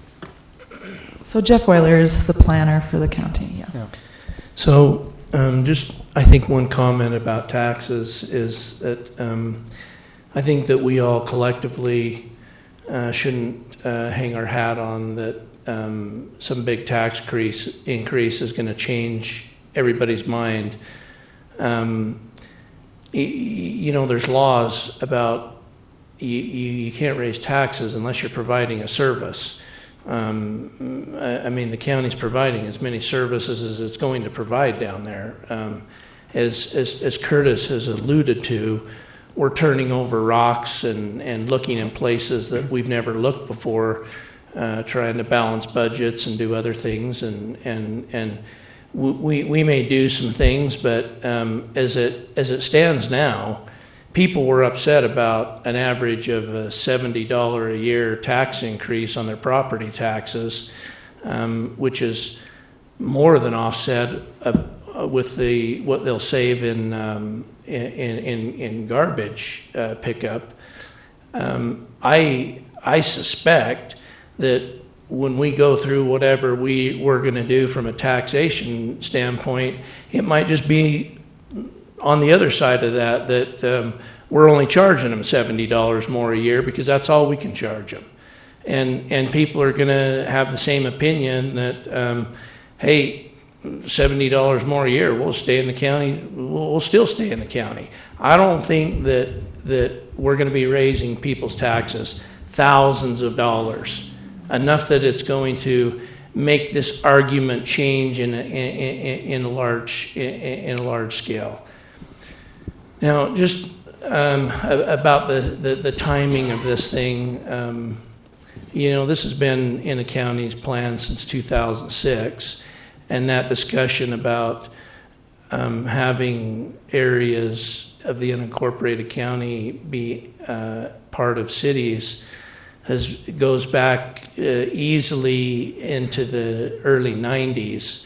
So Jeff Weiler is the planner for the county, yeah. Yeah. So um, just, I think one comment about taxes is that um, I think that we all collectively uh, shouldn't uh, hang our hat on that um, some big tax increase, increase is going to change everybody's mind. Um, y- you know, there's laws about you, you, you can't raise taxes unless you're providing a service. Um, I, I mean, the county's providing as many services as it's going to provide down there. Um, as, as, as Curtis has alluded to, we're turning over rocks and, and looking in places that we've never looked before, uh, trying to balance budgets and do other things. And, and, and we, we may do some things, but um, as it, as it stands now, people were upset about an average of a seventy dollars a year tax increase on their property taxes, um, which is more than offset uh, with the what they'll save in um, in, in in garbage uh, pickup. Um, I I suspect that when we go through whatever we we're going to do from a taxation standpoint, it might just be on the other side of that that um, we're only charging them seventy dollars more a year because that's all we can charge them, and and people are going to have the same opinion that um, hey, seventy dollars more a year, we'll stay in the county, we'll, we'll still stay in the county. I don't think that that we're going to be raising people's taxes thousands of dollars, enough that it's going to make this argument change in a, in, in a large in a large scale. Now, just um, about the, the, the timing of this thing, um, you know, this has been in the county's plan since two thousand six, and that discussion about um, having areas of the unincorporated county be uh, part of cities has goes back uh, easily into the early nineties,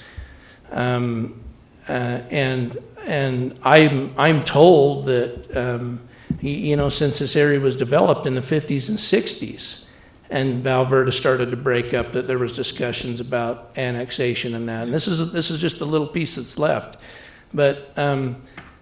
um, uh, and and I'm I'm told that um, you know, since this area was developed in the fifties and sixties, and Val Verde started to break up, that there was discussions about annexation and that. And this is this is just a little piece that's left, but um,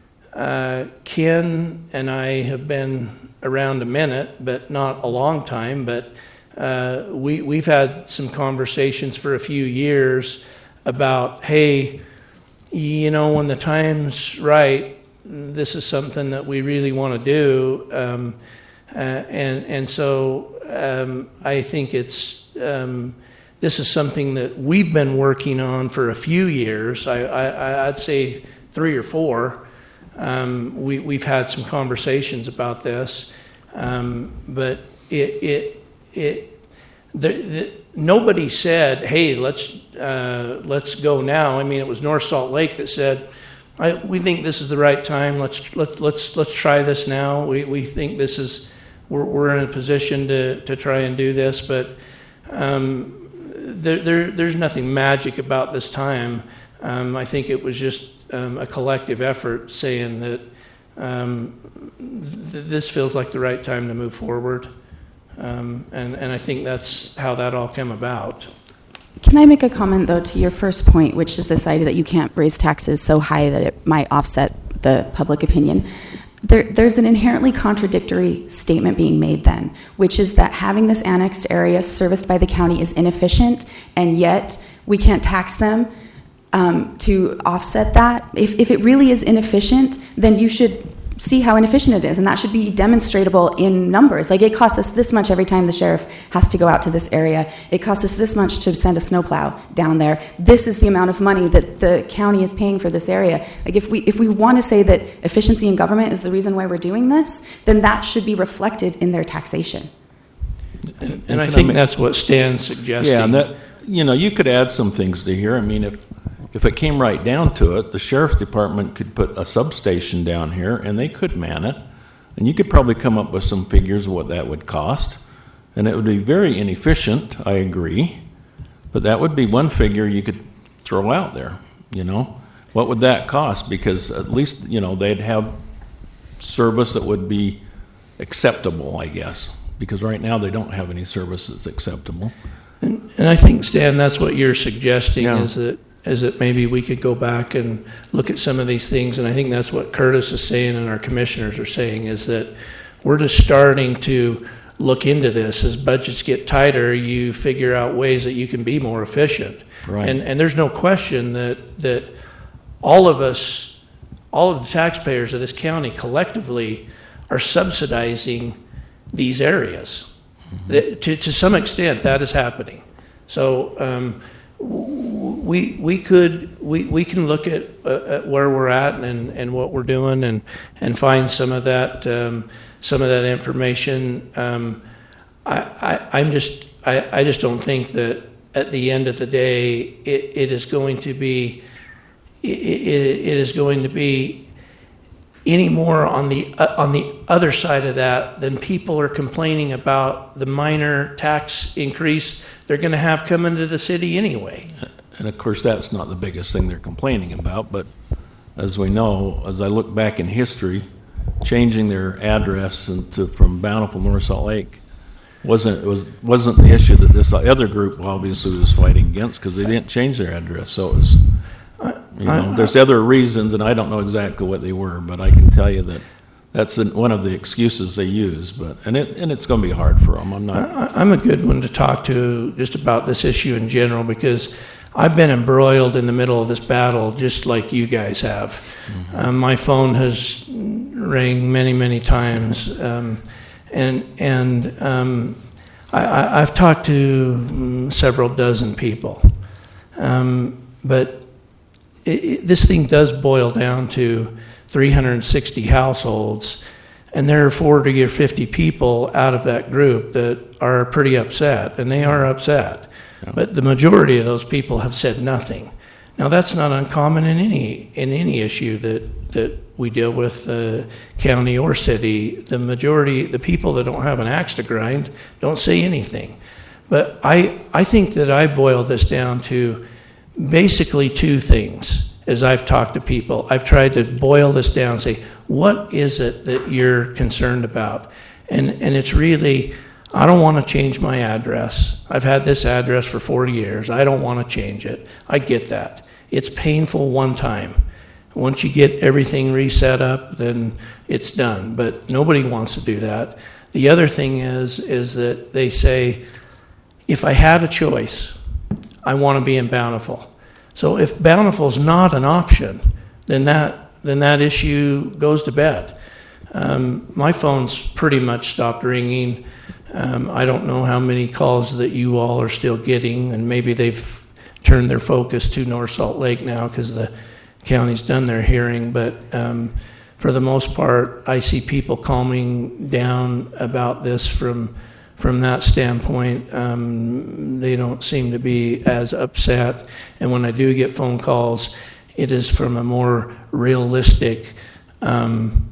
uh, Ken and I have been around a minute, but not a long time. But uh, we we've had some conversations for a few years about, hey, you know, when the time's right, this is something that we really want to do, um, uh, and and so um, I think it's um, this is something that we've been working on for a few years. I, I I'd say three or four. Um, we we've had some conversations about this, um, but it it it the, the, nobody said, hey, let's uh, let's go now. I mean, it was North Salt Lake that said, I, we think this is the right time. Let's let's let's let's try this now. We we think this is we're we're in a position to to try and do this, but um, there, there there's nothing magic about this time. Um, I think it was just um, a collective effort saying that um, th- this feels like the right time to move forward, um, and and I think that's how that all came about. Can I make a comment, though, to your first point, which is this idea that you can't raise taxes so high that it might offset the public opinion? There, there's an inherently contradictory statement being made then, which is that having this annexed area serviced by the county is inefficient, and yet we can't tax them um, to offset that. If, if it really is inefficient, then you should see how inefficient it is, and that should be demonstrable in numbers. Like, it costs us this much every time the sheriff has to go out to this area. It costs us this much to send a snowplow down there. This is the amount of money that the county is paying for this area. Like, if we if we want to say that efficiency in government is the reason why we're doing this, then that should be reflected in their taxation. And, And and I can I think make- that's what Stan's suggesting. Yeah, and that, you know, you could add some things to here. I mean, if, if it came right down to it, the sheriff's department could put a substation down here and they could man it. And you could probably come up with some figures of what that would cost. And it would be very inefficient, I agree. But that would be one figure you could throw out there, you know? What would that cost? Because at least, you know, they'd have service that would be acceptable, I guess. Because right now they don't have any service that's acceptable. And, and I think, Stan, that's what you're suggesting, Yeah. is that is that maybe we could go back and look at some of these things. And I think that's what Curtis is saying and our commissioners are saying, is that we're just starting to look into this. As budgets get tighter, you figure out ways that you can be more efficient. Right. And and there's no question that that all of us, all of the taxpayers of this county collectively are subsidizing these areas. Mm-hmm. That, to, to some extent, that is happening. So um, we, we could, we, we can look at, uh, at where we're at and, and what we're doing and, and find some of that, um, some of that information. Um, I, I, I'm just, I, I just don't think that at the end of the day, it, it is going to be, it, it, it is going to be any more on the, uh, on the other side of that than people are complaining about the minor tax increase they're going to have come into the city anyway. And of course, that's not the biggest thing they're complaining about, but as we know, as I look back in history, changing their address into, from Bountiful, North Salt Lake wasn't, it was, wasn't the issue that this other group obviously was fighting against, because they didn't change their address. So it was, you know, there's other reasons, and I don't know exactly what they were, but I can tell you that that's one of the excuses they use. But and it and it's going to be hard for them. I'm not. I'm a good one to talk to just about this issue in general, because I've been embroiled in the middle of this battle just like you guys have. Mm-hmm. Um, my phone has rang many, many times, um, and and um, I, I, I've talked to um, several dozen people, um, but it, it, this thing does boil down to three hundred sixty households, and there are forty or fifty people out of that group that are pretty upset, and they are upset. Yeah. But the majority of those people have said nothing. Now, that's not uncommon in any in any issue that that we deal with, uh, county or city. The majority, the people that don't have an axe to grind, don't say anything. But I I think that I boil this down to basically two things. As I've talked to people, I've tried to boil this down and say, what is it that you're concerned about? And and it's really, I don't want to change my address. I've had this address for forty years. I don't want to change it. I get that. It's painful one time. Once you get everything reset up, then it's done. But nobody wants to do that. The other thing is, is that they say, if I had a choice, I want to be in Bountiful. So if Bountiful is not an option, then that then that issue goes to bed. Um, my phone's pretty much stopped ringing. Um, I don't know how many calls that you all are still getting, and maybe they've turned their focus to North Salt Lake now because the county's done their hearing. But um, for the most part, I see people calming down about this from From that standpoint. Um, they don't seem to be as upset. And when I do get phone calls, it is from a more realistic, um,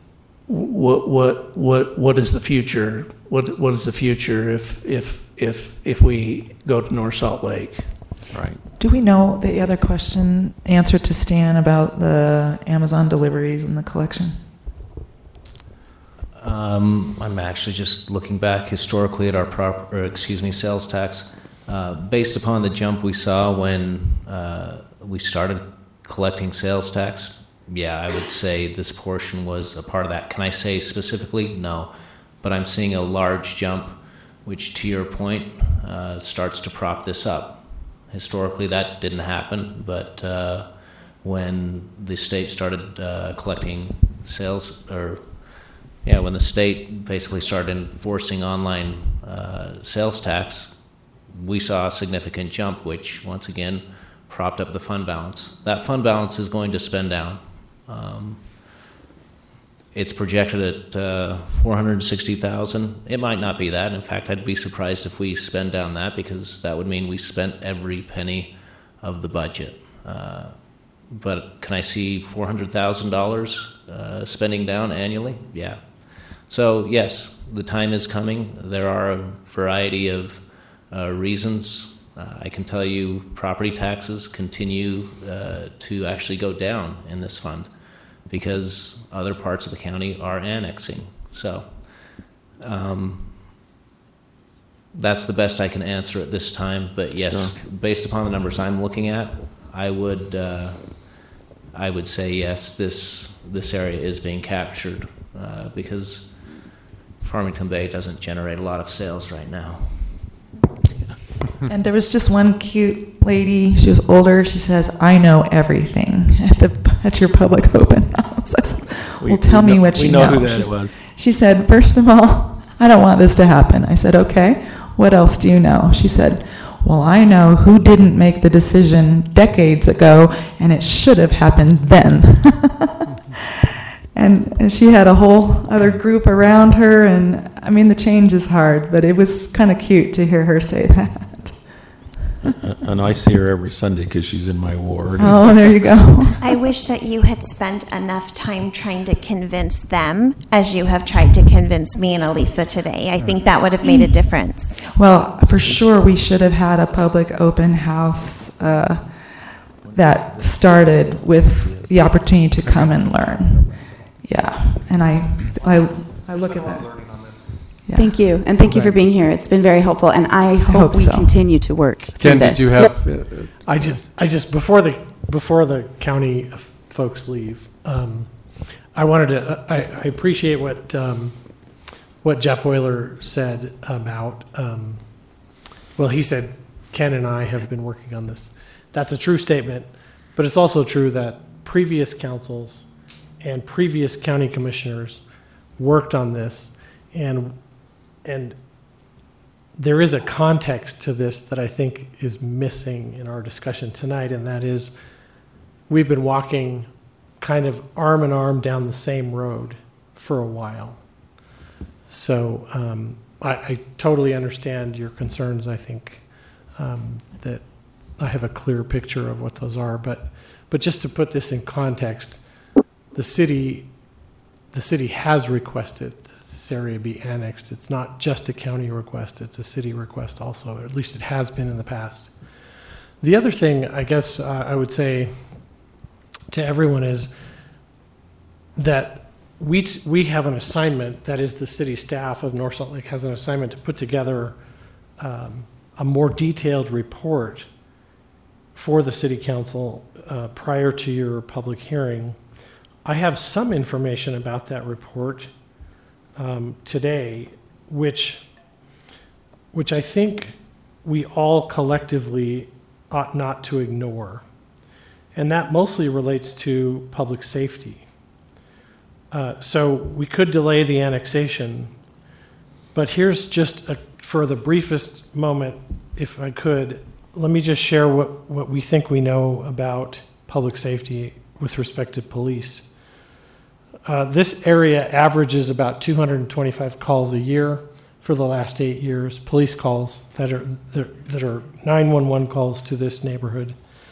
what what what what is the future? What what is the future if if if if we go to North Salt Lake? Right. Do we know the other question, answer to Stan about the Amazon deliveries and the collection? Um, I'm actually just looking back historically at our prop, or excuse me, sales tax. Uh, based upon the jump we saw when uh, we started collecting sales tax, yeah, I would say this portion was a part of that. Can I say specifically? No. But I'm seeing a large jump, which to your point, uh, starts to prop this up. Historically, that didn't happen, but uh, when the state started uh, collecting sales, or Yeah, when the state basically started enforcing online uh, sales tax, we saw a significant jump, which once again propped up the fund balance. That fund balance is going to spend down. Um, it's projected at uh, four hundred sixty thousand dollars. It might not be that. In fact, I'd be surprised if we spend down that, because that would mean we spent every penny of the budget. Uh, but can I see four hundred thousand dollars uh, spending down annually? Yeah. So yes, the time is coming. There are a variety of uh, reasons. Uh, I can tell you property taxes continue uh, to actually go down in this fund because other parts of the county are annexing. So um, that's the best I can answer at this time. But yes, sure. Based upon the numbers I'm looking at, I would uh, I would say yes, this this area is being captured uh, because Farmington Bay doesn't generate a lot of sales right now. And there was just one cute lady. She was older. She says, "I know everything at the at your public open house." I said, well, we, tell we me know, what you know. We know who that She's, was. She said, "First of all, I don't want this to happen." I said, "Okay. What else do you know?" She said, Well, I know who didn't make the decision decades ago, and it should have happened then. and, and she had a whole other group around her, and I mean, the change is hard, but it was kind of cute to hear her say that. And I see her every Sunday because she's in my ward. Oh, there you go. I wish that you had spent enough time trying to convince them as you have tried to convince me and Elisa today. I think that would have made a difference. Well, for sure, we should have had a public open house uh, that started with the opportunity to come and learn. Yeah, and I, I, I look at that. Yeah. Thank you, and thank you for being here. It's been very helpful, and I hope, hope we so. continue to work through Jen, this. did you have? uh, I just, I just before the before the county f- folks leave, um, I wanted to. I, I appreciate what um, what Jeff Euler said about. Um, well, he said Ken and I have been working on this. That's a true statement, but it's also true that previous councils and previous county commissioners worked on this, and and there is a context to this that I think is missing in our discussion tonight, and that is we've been walking kind of arm in arm down the same road for a while. So um, I, I totally understand your concerns. I think um, that I have a clear picture of what those are, but but just to put this in context, the city the city has requested this area be annexed. It's not just a county request, it's a city request also, or at least it has been in the past. The other thing I guess uh, I would say to everyone is that we, t- we have an assignment, that is the city staff of North Salt Lake has an assignment to put together um, a more detailed report for the city council uh, prior to your public hearing. I have some information about that report Um, today, which, which I think we all collectively ought not to ignore. And that mostly relates to public safety. Uh, so we could delay the annexation, but here's just a, for the briefest moment, if I could, let me just share what, what we think we know about public safety with respect to police. Uh, this area averages about two hundred twenty-five calls a year for the last eight years, police calls that are that, that are nine one one calls to this neighborhood.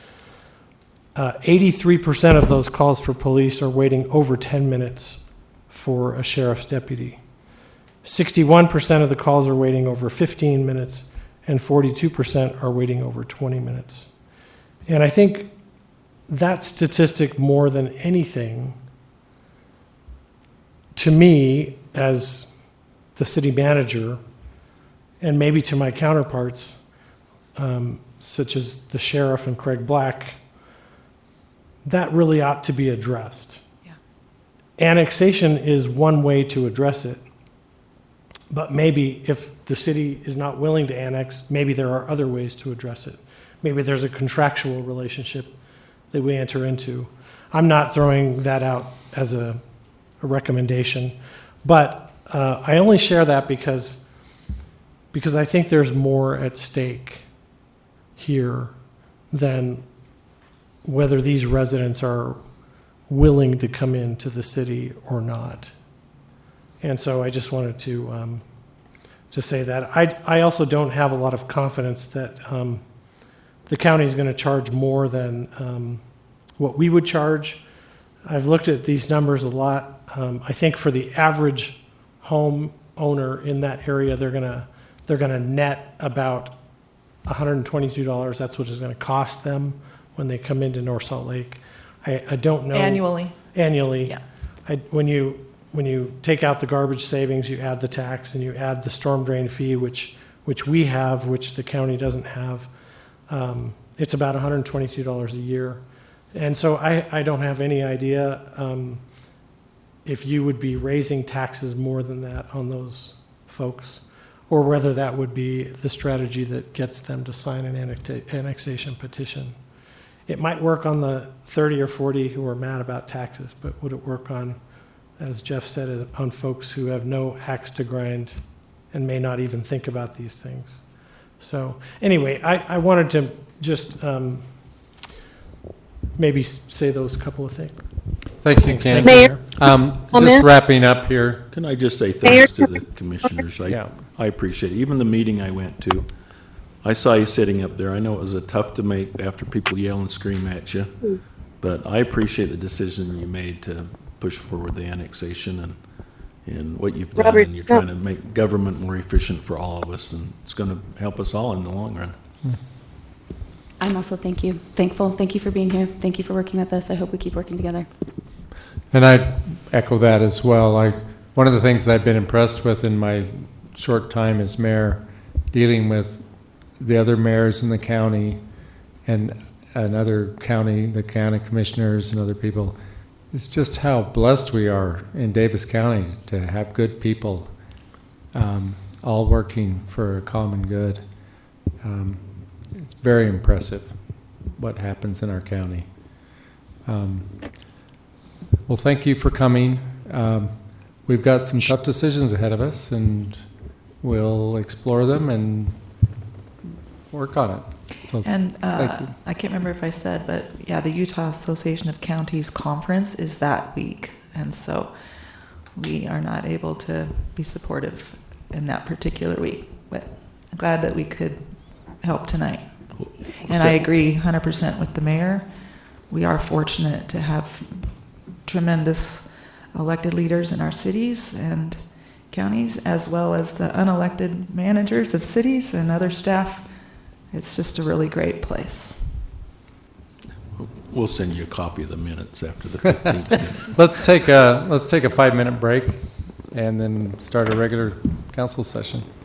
Uh, eighty-three percent of those calls for police are waiting over ten minutes for a sheriff's deputy. sixty-one percent of the calls are waiting over fifteen minutes, and forty-two percent are waiting over twenty minutes. And I think that statistic, more than anything, to me, as the city manager, and maybe to my counterparts, um, such as the sheriff and Craig Black, that really ought to be addressed. Yeah. Annexation is one way to address it, but maybe if the city is not willing to annex, maybe there are other ways to address it. Maybe there's a contractual relationship that we enter into. I'm not throwing that out as a a recommendation, but uh, I only share that because because I think there's more at stake here than whether these residents are willing to come into the city or not. And so I just wanted to um, to say that. I I also don't have a lot of confidence that um, the county is going to charge more than um, what we would charge. I've looked at these numbers a lot. Um, I think for the average home owner in that area, they're gonna they're gonna net about one hundred twenty-two dollars. That's what it's going to cost them when they come into North Salt Lake. I, I don't know Annually. Annually, Yeah. I, when you when you take out the garbage savings, you add the tax, and you add the storm drain fee, which which we have, which the county doesn't have. Um, it's about one hundred twenty-two dollars a year, and so I I don't have any idea. Um, if you would be raising taxes more than that on those folks, or whether that would be the strategy that gets them to sign an annexa- annexation petition. It might work on the thirty or forty who are mad about taxes, but would it work on, as Jeff said, on folks who have no axe to grind and may not even think about these things? So anyway, I, I wanted to just um, maybe s- say those couple of things. Thank you, Thanks, Ken. thank you, Mayor. Um, Just Comment? wrapping up here. Can I just say thanks to the commissioners? I, Yeah. I appreciate it. Even the meeting I went to, I saw you sitting up there. I know it was a tough to make after people yell and scream at you, but I appreciate the decision you made to push forward the annexation and, and what you've done. Robert, And you're trying to make government more efficient for all of us, and it's going to help us all in the long run. I'm also thank you, thankful. Thank you for being here. Thank you for working with us. I hope we keep working together. And I echo that as well. I, one of the things I've been impressed with in my short time as mayor, dealing with the other mayors in the county and another county, the county commissioners and other people, is just how blessed we are in Davis County to have good people um, all working for a common good. Um, it's very impressive what happens in our county. Um, Well, thank you for coming. Um, We've got some tough decisions ahead of us, and we'll explore them and work on it. So, And thank uh, you. I can't remember if I said, but yeah, the Utah Association of Counties Conference is that week. And so we are not able to be supportive in that particular week. But I'm glad that we could help tonight. And I agree one hundred percent with the mayor. We are fortunate to have tremendous elected leaders in our cities and counties, as well as the unelected managers of cities and other staff. It's just a really great place. We'll send you a copy of the minutes after the fifteenth minute. Let's take a, let's take a five-minute break and then start a regular council session.